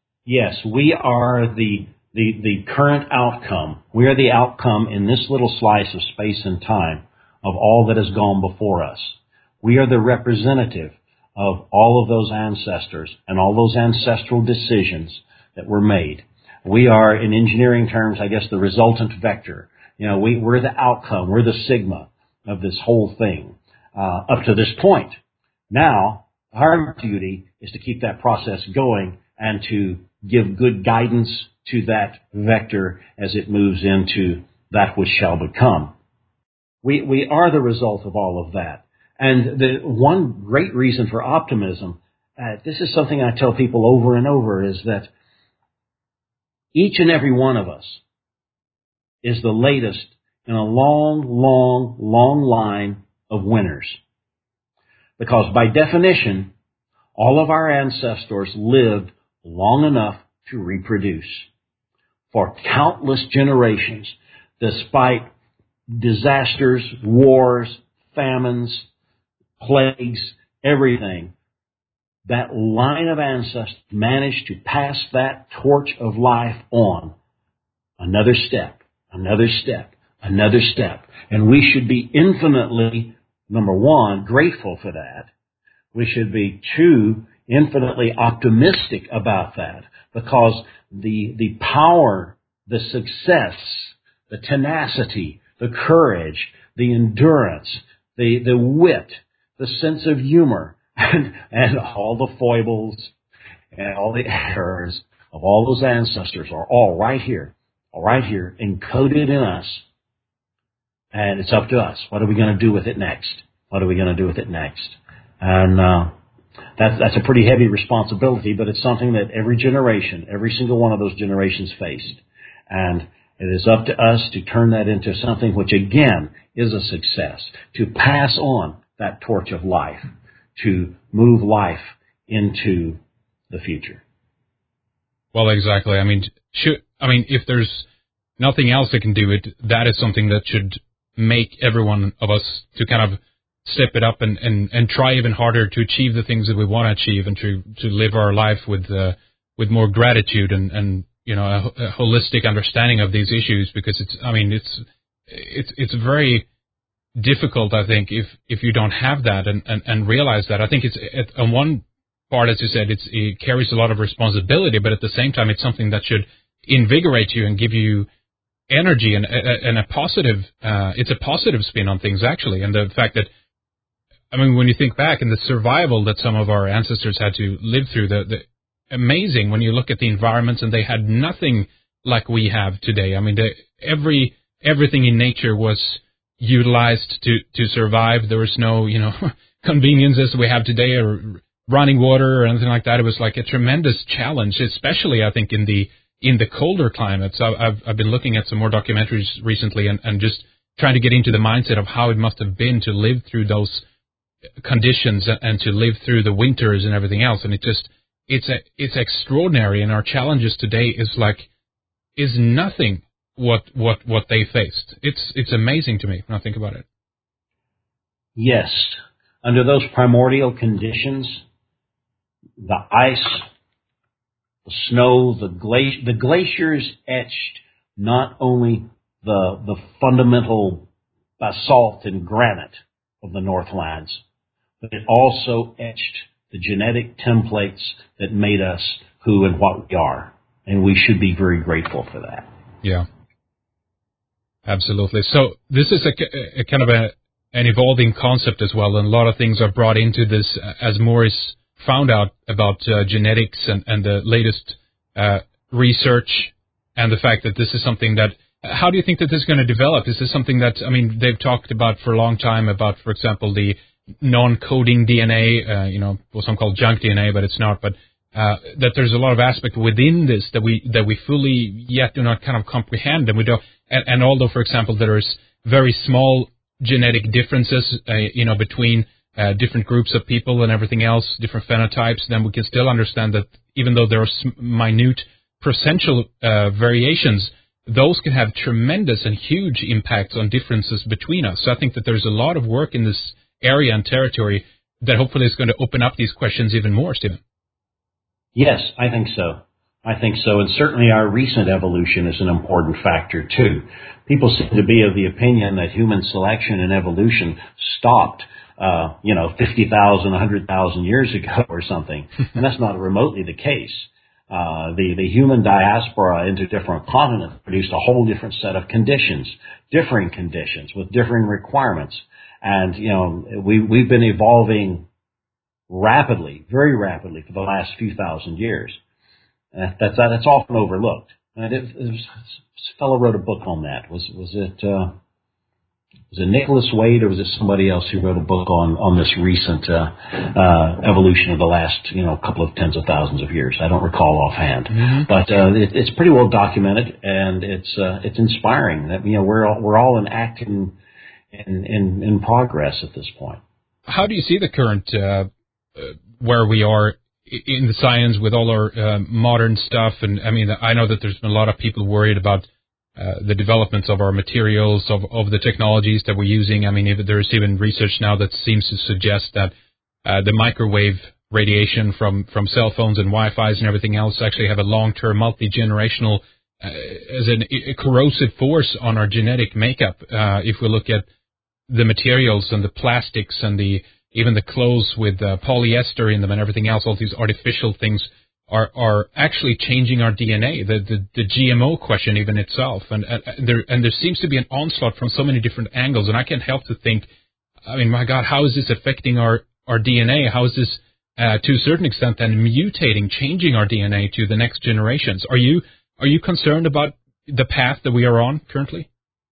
we are the current outcome. We are the outcome in this little slice of space and time of all that has gone before us. We are the representative of all of those ancestors and all those ancestral decisions that were made. We are, in engineering terms, I guess, the resultant vector. We're the outcome. We're the sigma of this whole thing up to this point. Now, Our duty is to keep that process going and to give good guidance to that vector as it moves into that which shall become. We are the result of all of that. And the one great reason for optimism, this is something I tell people over and over, is that each and every one of us is the latest in a long, long, long line of winners. Because by definition, all of our ancestors lived long enough to reproduce for countless generations, despite disasters, wars, famines, plagues, everything. That line of ancestors managed to pass that torch of life on another step, another step, another step. And we should be infinitely, number one, grateful for that. We should be, two, infinitely optimistic about that, because the power, the success, the tenacity, the courage, the endurance, the wit, the sense of humor, and all the foibles and all the errors of all those ancestors are all right here, encoded in us. And it's up to us. What are we going to do with it next? What are we going to do with it next? And that's a pretty heavy responsibility, but it's something that every generation, every single one of those generations faced. And it is up to us to turn that into something which, again, is a success, to pass on that torch of life, to move life into the future. Well, exactly. I mean, if there's nothing else that can do it, that is something that should make every one of us to kind of step it up and try even harder to achieve the things that we want to achieve, and to live our life with more gratitude and a holistic understanding of these issues, because it's very difficult, I think, if you don't have that and realize that. I think it's on one part, as you said, it carries a lot of responsibility, but at the same time, it's something that should invigorate you and give you energy and a positive. It's a positive spin on things, actually, and the fact that, when you think back and the survival that some of our ancestors had to live through, the amazing when you look at the environments, and they had nothing like we have today. Everything in nature was utilized to survive. There was no, conveniences we have today, or running water or anything like that. It was like a tremendous challenge, especially, I think, in the colder climates. I've been looking at some more documentaries recently and just trying to get into the mindset of how it must have been to live through those conditions and to live through the winters and everything else. And it's extraordinary. And our challenges today is nothing what they faced. It's amazing to me when I think about it. Yes. Under those primordial conditions, the ice, the snow, the glaciers etched not only the fundamental basalt and granite of the Northlands, but it also etched the genetic templates that made us who and what we are. And we should be very grateful for that. Yeah. Absolutely. So this is a kind of an evolving concept as well, and a lot of things are brought into this as more is found out about genetics and the latest research, and the fact that this is something that, how do you think that this is going to develop? Is this something that, they've talked about for a long time about, for example, the non-coding DNA, what some call junk DNA, but it's not, but that there's a lot of aspect within this that we fully yet do not kind of comprehend, and we don't. And although, for example, there is very small genetic differences, between different groups of people and everything else, different phenotypes, then we can still understand that even though there are minute percentual variations, those can have tremendous and huge impacts on differences between us. So I think that there's a lot of work in this area and territory that hopefully is going to open up these questions even more, Stephen. Yes, I think so. And certainly our recent evolution is an important factor, too. People seem to be of the opinion that human selection and evolution stopped, 50,000, 100,000 years ago or something. And that's not remotely the case. The human diaspora into different continents produced a whole different set of conditions, differing conditions with differing requirements. And, we've been evolving rapidly, very rapidly for the last few thousand years. That's often overlooked. And a fellow wrote a book on that. Was it Nicholas Wade, or was it somebody else who wrote a book on this recent evolution of the last couple of tens of thousands of years? I don't recall offhand, but it's pretty well documented, and it's inspiring that we're all in progress at this point. How do you see the current where we are in the science with all our modern stuff? And I mean, I know that there's been a lot of people worried about the developments of our materials, of the technologies that we're using. I mean, there's even research now that seems to suggest that the microwave radiation from cell phones and Wi-Fi's and everything else actually have a long-term, multi-generational, as a corrosive force on our genetic makeup. If we look at the materials and the plastics and even the clothes with polyester in them and everything else, all these artificial things are actually changing our DNA. The GMO question even itself, and there seems to be an onslaught from so many different angles, and I can't help to think, I mean, my God, how is this affecting our DNA? How is this to a certain extent then mutating, changing our DNA to the next generations? Are you concerned about the path that we are on currently?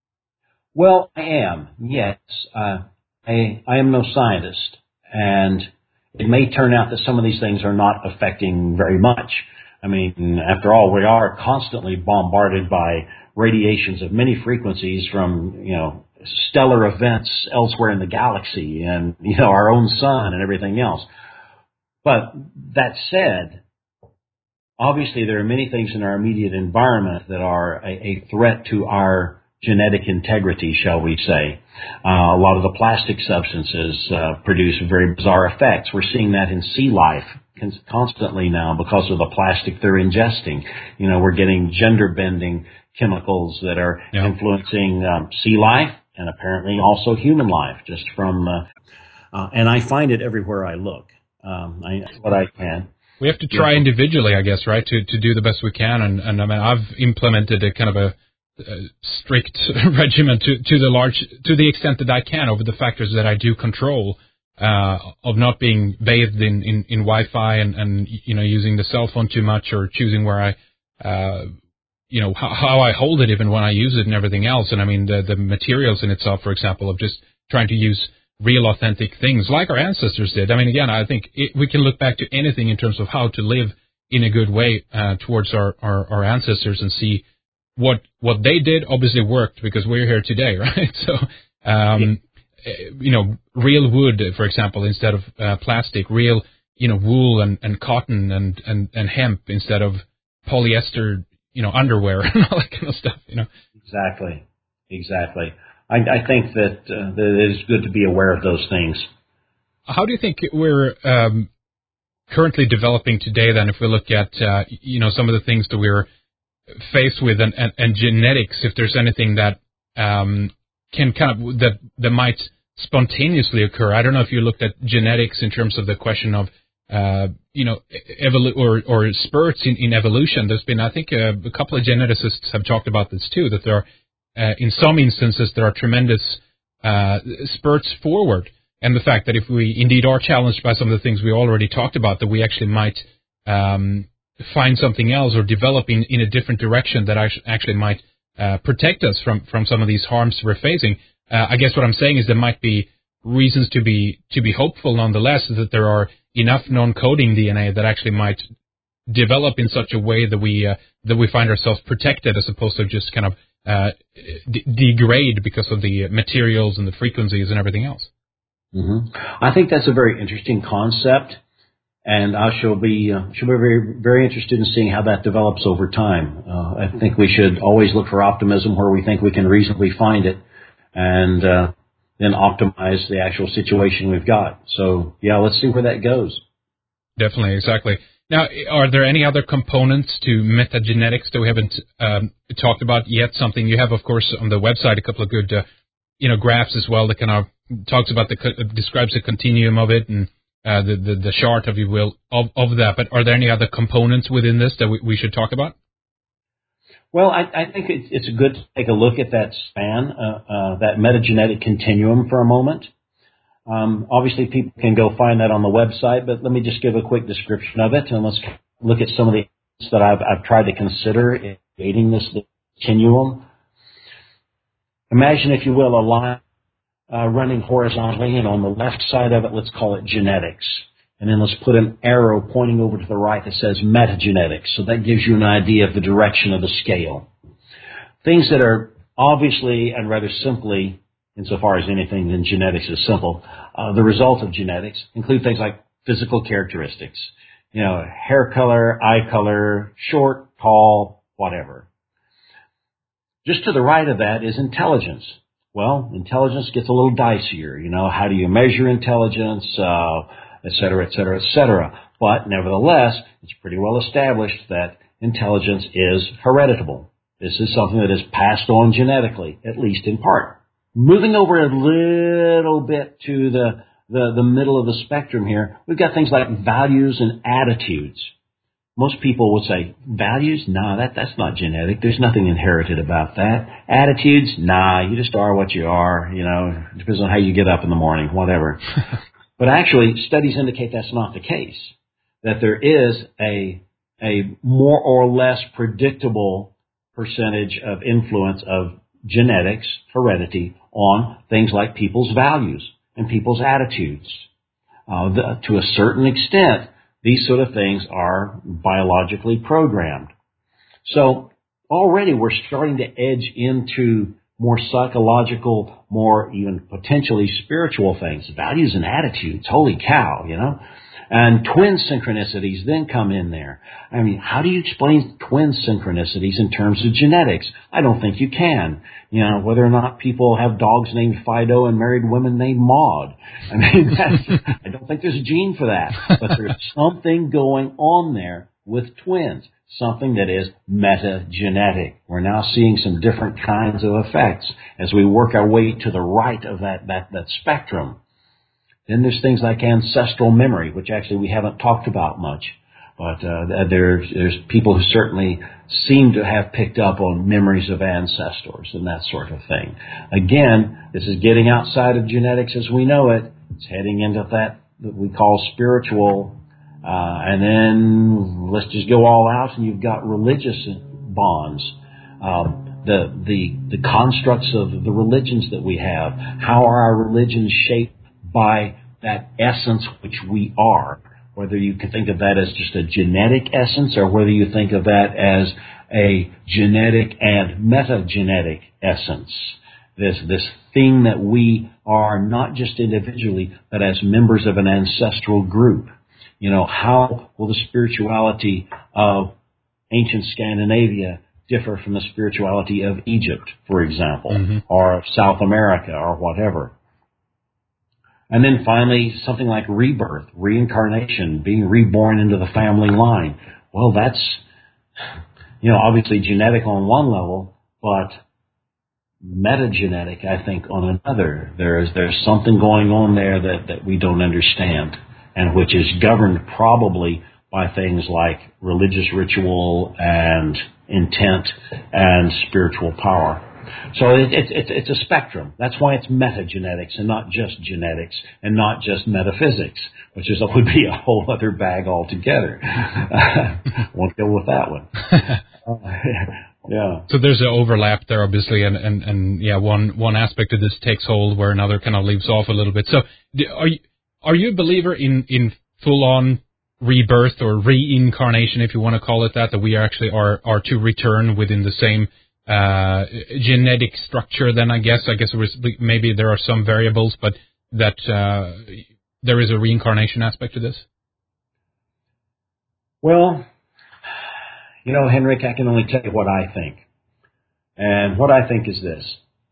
Well, I am, yes. I am no scientist, and it may turn out that some of these things are not affecting very much. I mean, after all, we are constantly bombarded by radiations of many frequencies from, stellar events elsewhere in the galaxy and, our own sun and everything else. But that said, obviously there are many things in our immediate environment that are a threat to our genetic integrity, shall we say. A lot of the plastic substances produce very bizarre effects. We're seeing that in sea life constantly now because of the plastic they're ingesting. We're getting gender-bending chemicals that are influencing sea life and apparently also human life, just from... and I find it everywhere I look. What I can. We have to try individually, I guess, right, to do the best we can. And I mean, I've implemented a kind of a strict regimen to the extent that I can over the factors that I do control, of not being bathed in Wi-Fi and using the cell phone too much, or choosing where I how I hold it even when I use it and everything else. And I mean the materials in itself, for example, of just trying to use real authentic things like our ancestors did. I mean, again, I think we can look back to anything in terms of how to live in a good way towards our ancestors and see what they did obviously worked, because we're here today, right? So, real wood, for example, instead of plastic, real, wool and cotton and hemp instead of polyester, underwear and all that kind of stuff, Exactly. I think that it is good to be aware of those things. How do you think we're currently developing today then, if we look at, some of the things that we're faced with and genetics, if there's anything that can kind of, that might spontaneously occur? I don't know if you looked at genetics in terms of the question of, or spurts in evolution. There's been, I think, a couple of geneticists have talked about this too, that there are, in some instances, there are tremendous spurts forward. And the fact that if we indeed are challenged by some of the things we already talked about, that we actually might find something else or develop in a different direction that actually might protect us from some of these harms we're facing. I guess what I'm saying is there might be reasons to be hopeful nonetheless, that there are enough non-coding DNA that actually might develop in such a way that we find ourselves protected, as opposed to just kind of degrade because of the materials and the frequencies and everything else. Mm-hmm. I think that's a very interesting concept, and I shall be very, very interested in seeing how that develops over time. I think we should always look for optimism where we think we can reasonably find it, and then optimize the actual situation we've got. So, yeah, let's see where that goes. Definitely, exactly. Now, are there any other components to metagenetics that we haven't talked about yet? Something you have, of course, on the website, a couple of good, graphs as well that kind of talks about describes the continuum of it and the chart, if you will, of that. But are there any other components within this that we should talk about? Well, I think it's good to take a look at that span, that metagenetic continuum for a moment. Obviously, people can go find that on the website, but let me just give a quick description of it, and let's look at some of the that I've tried to consider in creating this continuum. Imagine, if you will, a line running horizontally, and on the left side of it, let's call it genetics. And then let's put an arrow pointing over to the right that says metagenetics. So that gives you an idea of the direction of the scale. Things that are obviously and rather simply, insofar as anything in genetics is simple, the result of genetics include things like physical characteristics. Hair color, eye color, short, tall, whatever. Just to the right of that is intelligence. Well, intelligence gets a little dicier. How do you measure intelligence, et cetera, et cetera, et cetera. But nevertheless, it's pretty well established that intelligence is hereditable. This is something that is passed on genetically, at least in part. Moving over a little bit to the middle of the spectrum here, we've got things like values and attitudes. Most people would say, values? No, that's not genetic. There's nothing inherited about that. Attitudes? Nah, you just are what you are. It depends on how you get up in the morning, whatever. But actually, studies indicate that's not the case. That there is a more or less predictable percentage of influence of genetics, heredity, on things like people's values and people's attitudes. To a certain extent, these sort of things are biologically programmed. So already we're starting to edge into more psychological, more even potentially spiritual things, values and attitudes. Holy cow, And twin synchronicities then come in there. I mean, how do you explain twin synchronicities in terms of genetics? I don't think you can. Whether or not people have dogs named Fido and married women named Maud. I mean, I don't think there's a gene for that. But there's something going on there with twins, something that is metagenetic. We're now seeing some different kinds of effects as we work our way to the right of that spectrum. Then there's things like ancestral memory, which actually we haven't talked about much. But there's people who certainly seem to have picked up on memories of ancestors and that sort of thing. Again, this is getting outside of genetics as we know it. It's heading into that we call spiritual. And then let's just go all out, and you've got religious bonds. The constructs of the religions that we have. How are our religions shaped by that essence which we are, whether you can think of that as just a genetic essence or whether you think of that as a genetic and metagenetic essence. This thing that we are not just individually, but as members of an ancestral group. How will the spirituality of ancient Scandinavia differ from the spirituality of Egypt, for example, or of South America or whatever? And then finally, something like rebirth, reincarnation, being reborn into the family line. Well, that's, obviously genetic on one level, but metagenetic, I think, on another. There's something going on there that we don't understand, and which is governed probably by things like religious ritual and intent and spiritual power. So it's a spectrum. That's why it's metagenetics and not just genetics and not just metaphysics, which would be a whole other bag altogether. Won't go with that one. Yeah. So there's an overlap there, obviously, and one aspect of this takes hold where another kind of leaves off a little bit. So are you a believer in full-on rebirth or reincarnation, if you want to call it that we actually are to return within the same genetic structure? Then I guess maybe there are some variables, but that there is a reincarnation aspect to this. Well, Henrik, I can only tell you what I think. And what I think is this.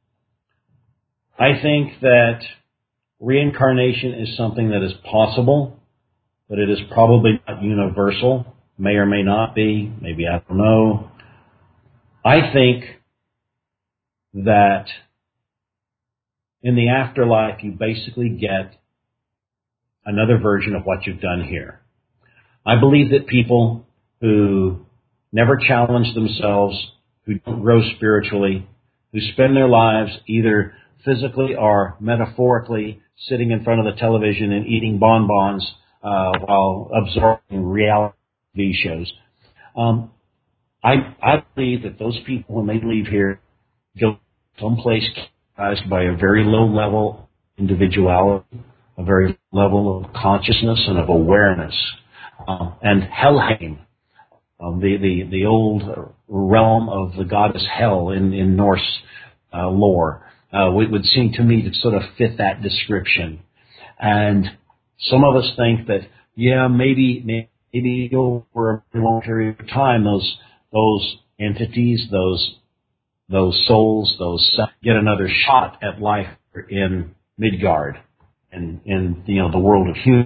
I think that reincarnation is something that is possible, but it is probably not universal. May or may not be. Maybe, I don't know. I think that in the afterlife, you basically get another version of what you've done here. I believe that people who never challenge themselves, who don't grow spiritually, who spend their lives either physically or metaphorically sitting in front of the television and eating bonbons while absorbing reality TV shows. I believe that those people, when they leave here, go someplace characterized by a very low level of individuality, a very low level of consciousness and of awareness. And Helheim, the old realm of the goddess Hel in Norse lore, would seem to me to sort of fit that description. And some of us think that, yeah, maybe over a long period of time, those entities, those souls, get another shot at life in Midgard and in the world of humans.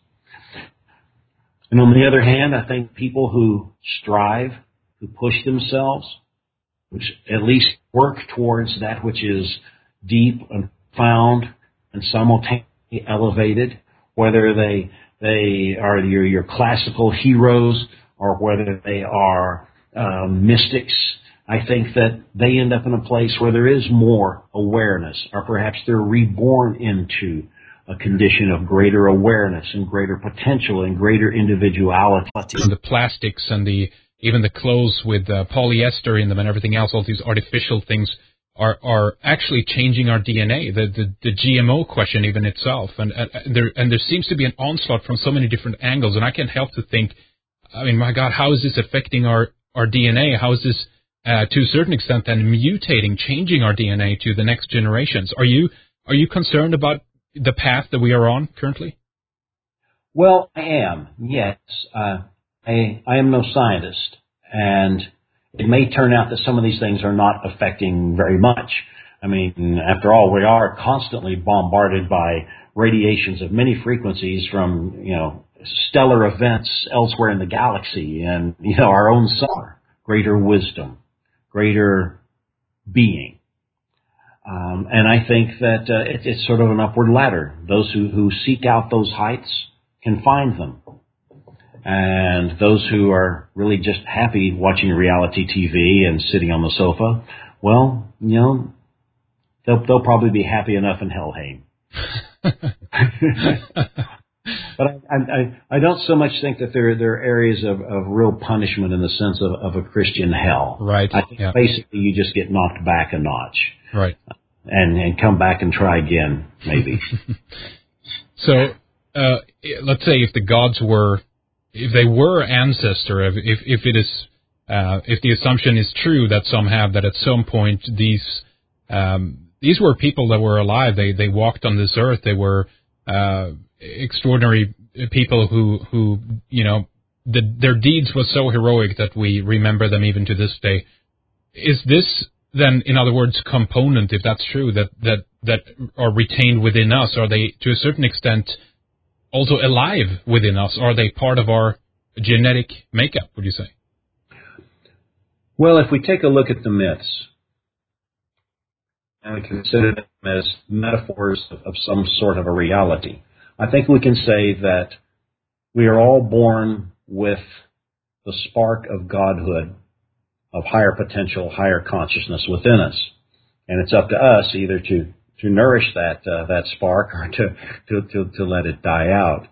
And on the other hand, I think people who strive, who push themselves, which at least work towards that which is deep and profound and simultaneously elevated, whether they are your classical heroes or whether they are mystics, I think that they end up in a place where there is more awareness, or perhaps they're reborn into a condition of greater awareness and greater potential and greater individuality. And the plastics and even the clothes with polyester in them and everything else, all these artificial things are actually changing our DNA. The GMO question even itself, and there seems to be an onslaught from so many different angles, and I can't help to think, I mean, my God, how is this affecting our DNA? How is this to a certain extent then mutating, changing our DNA to the next generations? Are you concerned about the path that we are on currently? Well, I am, yes. I am no scientist, and it may turn out that some of these things are not affecting very much. I mean, after all, we are constantly bombarded by radiations of many frequencies from, stellar events elsewhere in the galaxy and, our own sun, greater wisdom, greater being. And I think that it's sort of an upward ladder. Those who seek out those heights can find them. And those who are really just happy watching reality TV and sitting on the sofa, well, they'll probably be happy enough in Helheim. But I don't so much think that there are areas of real punishment in the sense of a Christian hell. Right. I think basically you just get knocked back a notch. Right. And come back and try again, maybe. So, let's say if the gods if they were ancestor, if the assumption is true that some have, that at some point these were people that were alive. They walked on this earth. They were extraordinary people who their deeds were so heroic that we remember them even to this day. Is this then, in other words, component, if that's true, that are retained within us? Are they, to a certain extent, also alive within us? Are they part of our genetic makeup, would you say? Well, if we take a look at the myths and we consider them as metaphors of some sort of a reality, I think we can say that we are all born with the spark of godhood, of higher potential, higher consciousness within us. And it's up to us either to nourish that spark or to let it die out.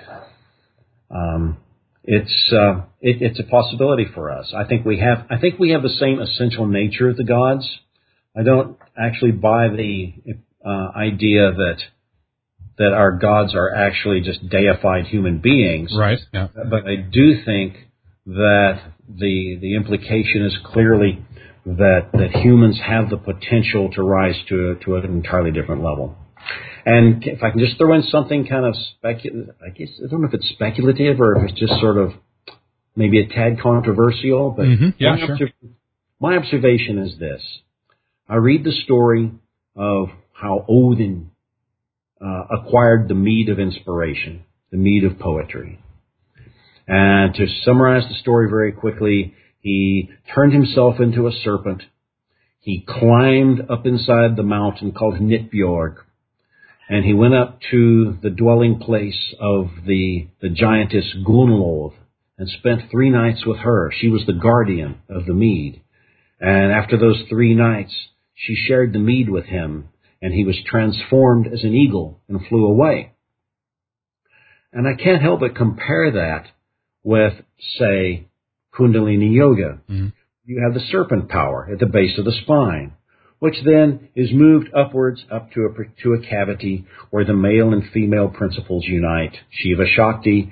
It's a possibility for us. I think we have the same essential nature of the gods. I don't actually buy the idea that our gods are actually just deified human beings. Right. Yeah. But I do think that the implication is clearly that humans have the potential to rise to an entirely different level. And if I can just throw in something kind of speculative, I guess I don't know if it's speculative or if it's just sort of maybe a tad controversial, but my observation is this. I read the story of how Odin acquired the mead of inspiration, the mead of poetry. And to summarize the story very quickly, he turned himself into a serpent. He climbed up inside the mountain called Hnitbjorg, and he went up to the dwelling place of the giantess Gunnlod and spent 3 nights with her. She was the guardian of the mead. And after those 3 nights, she shared the mead with him. and he was transformed as an eagle and flew away. And I can't help but compare that with, say, Kundalini Yoga. Mm-hmm. You have the serpent power at the base of the spine, which then is moved upwards up to a cavity where the male and female principles unite. Shiva Shakti,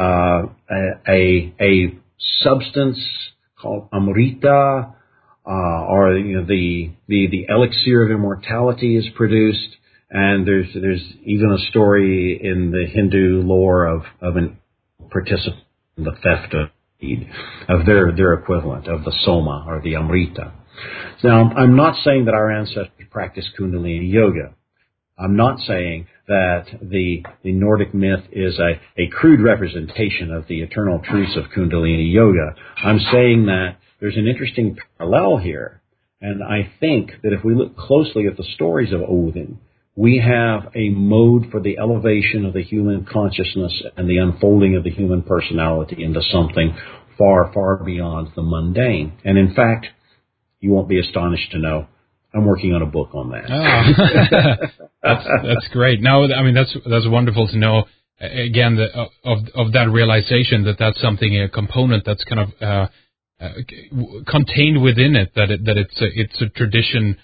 a substance called Amrita, or the elixir of immortality is produced, and there's even a story in the Hindu lore of an participant in the theft of their equivalent of the Soma or the Amrita. Now, I'm not saying that our ancestors practiced Kundalini Yoga. I'm not saying that the Nordic myth is a crude representation of the eternal truths of Kundalini Yoga. I'm saying that there's an interesting parallel here, and I think that if we look closely at the stories of Odin, we have a mode for the elevation of the human consciousness and the unfolding of the human personality into something far, far beyond the mundane. And in fact, you won't be astonished to know I'm working on a book on that. Oh. That's great. No, I mean that's wonderful to know. Again, of that realization that that's something, a component that's kind of contained within it. That it's a tradition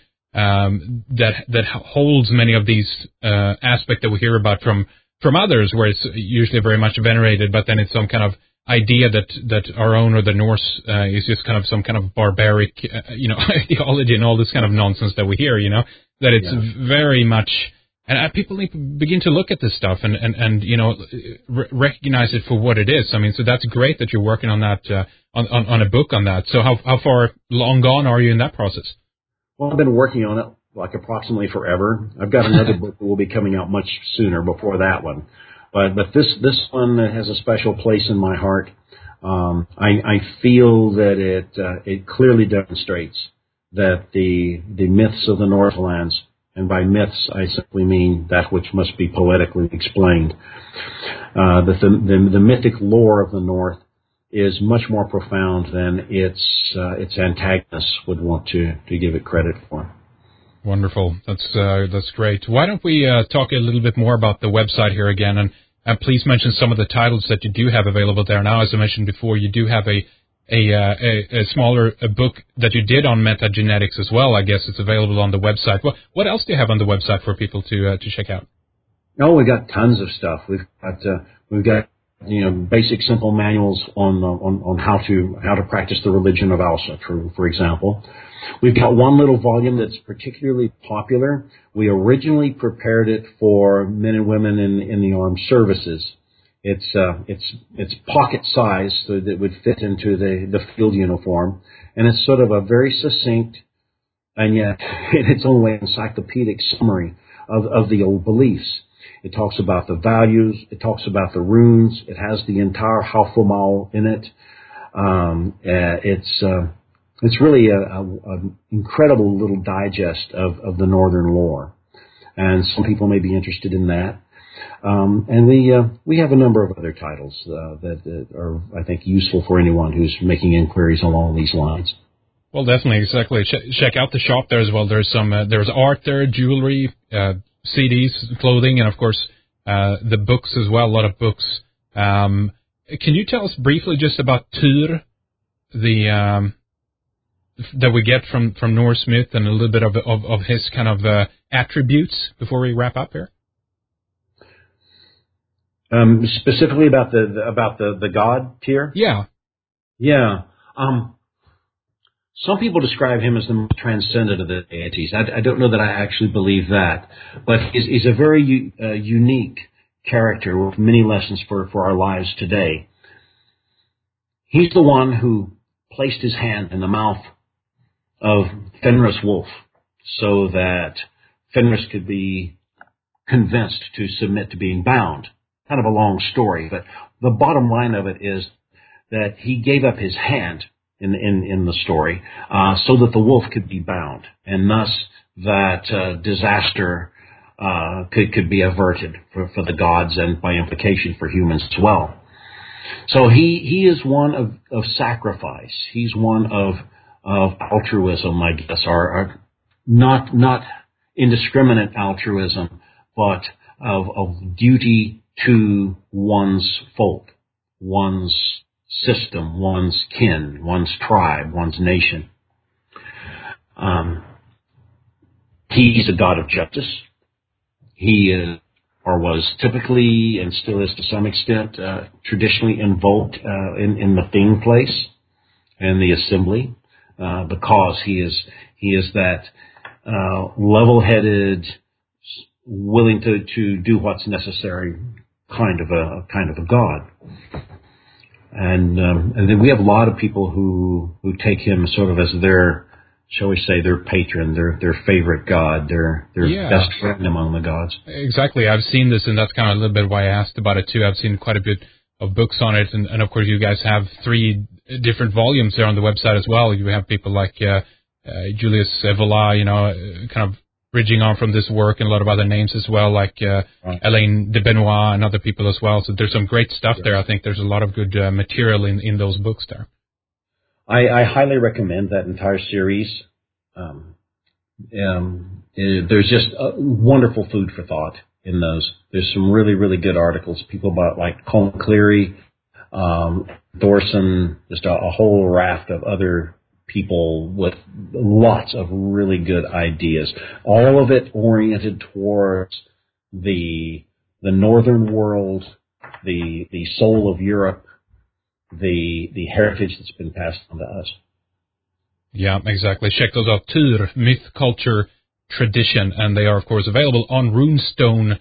that holds many of these aspects that we hear about from others, where it's usually very much venerated, but then it's some kind of idea that our own or the Norse is just kind of some kind of barbaric, ideology and all this kind of nonsense that we hear, that it's very much, and people need to begin to look at this stuff and recognize it for what it is. I mean, so that's great that you're working on that, on a book on that. So how far long gone are you in that process? Well, I've been working on it like approximately forever. I've got another book that will be coming out much sooner before that one. But this one has a special place in my heart. I feel that it clearly demonstrates that the myths of the Northlands, and by myths I simply mean that which must be poetically explained, that the mythic lore of the North is much more profound than its antagonists would want to give it credit for. Wonderful. That's great. Why don't we talk a little bit more about the website here again, and please mention some of the titles that you do have available there now. As I mentioned before, you do have a smaller book that you did on metagenetics as well. I guess it's available on the website. What else do you have on the website for people to check out? Oh, we got tons of stuff. We've got basic simple manuals on how to practice the religion of Alsa, for example. We've got one little volume that's particularly popular. We originally prepared it for men and women in the armed services. It's pocket size so that it would fit into the field uniform, and it's sort of a very succinct and yet in its own way encyclopedic summary of the old beliefs. It talks about the values. It talks about the runes. It has the entire Hafumau in it. It's really an incredible little digest of the Northern lore, and some people may be interested in that. And we have a number of other titles that are, I think, useful for anyone who's making inquiries along these lines. Well, definitely, exactly. Check out the shop there as well. There's there's art there, jewelry, CDs, clothing, and of course the books as well. A lot of books. Can you tell us briefly just about Tyr, that we get from Norse myth, and a little bit of his kind of attributes before we wrap up here? Specifically about the god Tyr? Yeah. Yeah. Some people describe him as the most transcendent of the deities. I don't know that I actually believe that, but he's a very unique character with many lessons for our lives today. He's the one who placed his hand in the mouth of Fenris Wolf so that Fenris could be convinced to submit to being bound. Kind of a long story, but the bottom line of it is that he gave up his hand in the story so that the wolf could be bound, and thus that disaster could be averted for the gods and by implication for humans as well. So he is one of sacrifice. He's one of altruism, I guess, or not indiscriminate altruism, but of duty to one's folk, one's system, one's kin, one's tribe, one's nation. He's a God of justice. He is, or was typically, and still is to some extent, traditionally invoked in the thing place and the assembly, because he is that level-headed, willing to do what's necessary kind of a God. And then we have a lot of people who take him sort of as their, shall we say, their patron, their favorite God, their best friend among the gods. Exactly. I've seen this, and that's kind of a little bit why I asked about it too. I've seen quite a bit of books on it, and of course you guys have 3 different volumes there on the website as well. You have people like Julius Evola, kind of bridging on from this work, and a lot of other names as well, like Alain de Benoit and other people as well. So there's some great stuff there. I think there's a lot of good material in those books there. I highly recommend that entire series. There's just wonderful food for thought in those. There's some really, really good articles. People about like Colin Cleary, Thorson, just a whole raft of other people with lots of really good ideas. All of it oriented towards the northern world, the soul of Europe, the heritage that's been passed on to us. Yeah, exactly. Check those out. Tur, Myth, Culture, Tradition, and they are, of course, available on runestone.org.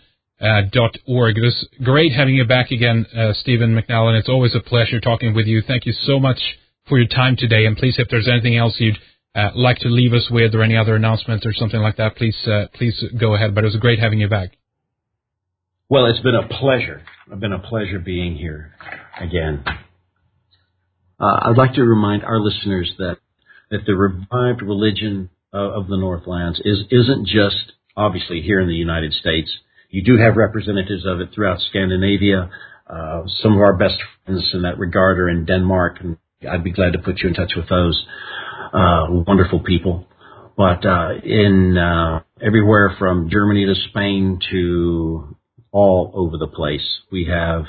It was great having you back again, Stephen McNally. It's always a pleasure talking with you. Thank you so much for your time today, and please, if there's anything else you'd like to leave us with or any other announcements or something like that, please go ahead. But it was great having you back. Well, it's been a pleasure. It's been a pleasure being here again. I'd like to remind our listeners that the revived religion of the Northlands isn't just, obviously, here in the United States. You do have representatives of it throughout Scandinavia. Some of our best friends in that regard are in Denmark, and I'd be glad to put you in touch with those wonderful people. But in everywhere from Germany to Spain to all over the place, we have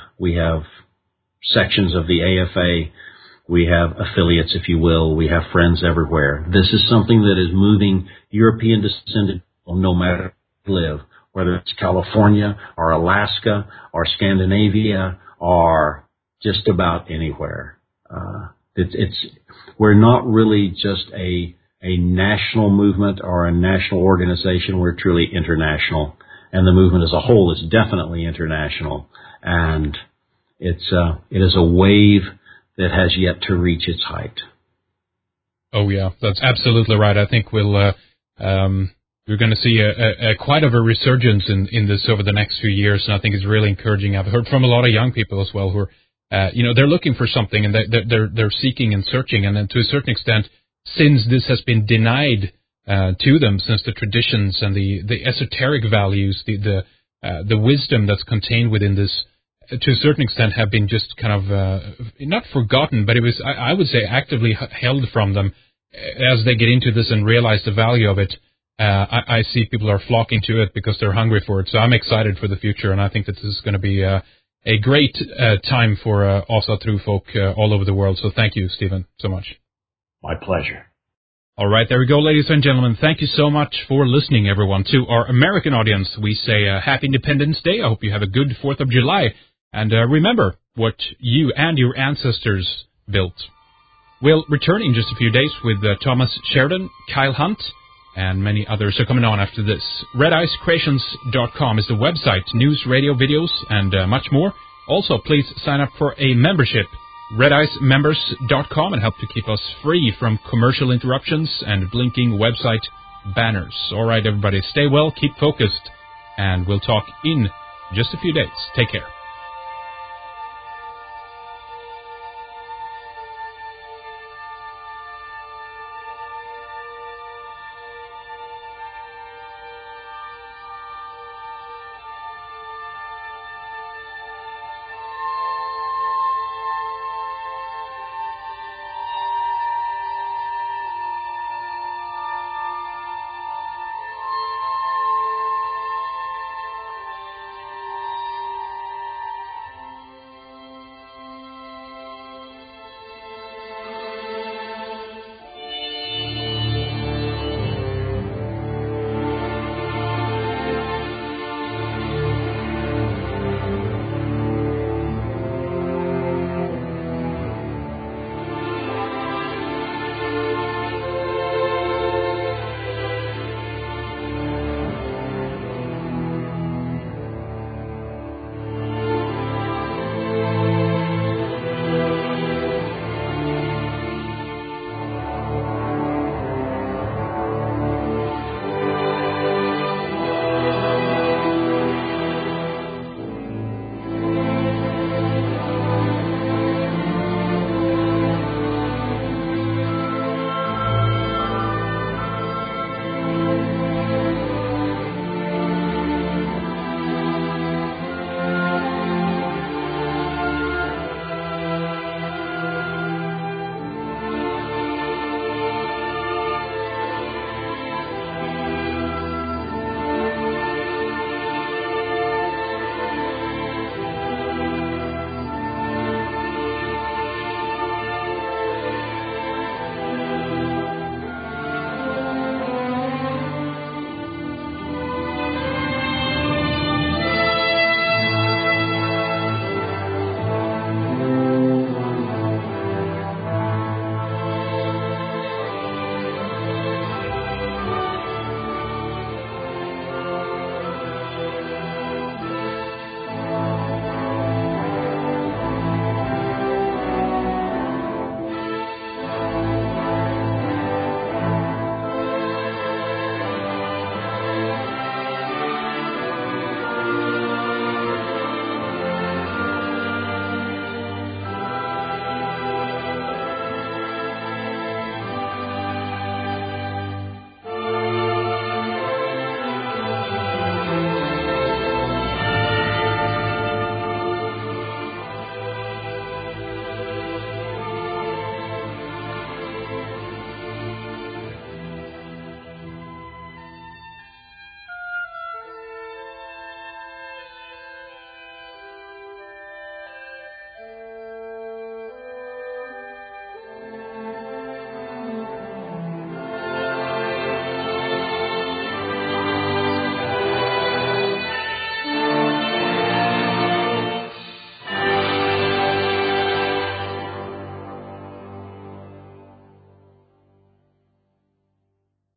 sections of the AFA. We have affiliates, if you will. We have friends everywhere. This is something that is moving European descended people no matter where they live, whether it's California or Alaska or Scandinavia or just about anywhere. We're not really just a national movement or a national organization. We're truly international, and the movement as a whole is definitely international. And it is a wave that has yet to reach its height. Oh yeah, that's absolutely right. I think we're going to see a quite of a resurgence in this over the next few years, and I think it's really encouraging. I've heard from a lot of young people as well who are, they're looking for something, and they're seeking and searching, and then to a certain extent, since this has been denied to them, since the traditions and the esoteric values, the wisdom that's contained within this, to a certain extent, have been just kind of not forgotten, but it was, I would say, actively held from them. As they get into this and realize the value of it, I see people are flocking to it because they're hungry for it. So I'm excited for the future, and I think that this is going to be a great time for Asa True folk all over the world. So thank you, Stephen, so much. My pleasure. All right, there we go, ladies and gentlemen. Thank you so much for listening, everyone. To our American audience, we say Happy Independence Day. I hope you have a good 4th of July. And remember what you and your ancestors built. We'll return in just a few days with Thomas Sheridan, Kyle Hunt, and many others are coming on after this. RedIceCreations.com is the website, news, radio, videos, and much more. Also, please sign up for a membership, RedIceMembers.com, and help to keep us free from commercial interruptions and blinking website banners. All right, everybody, stay well, keep focused, and we'll talk in just a few days. Take care.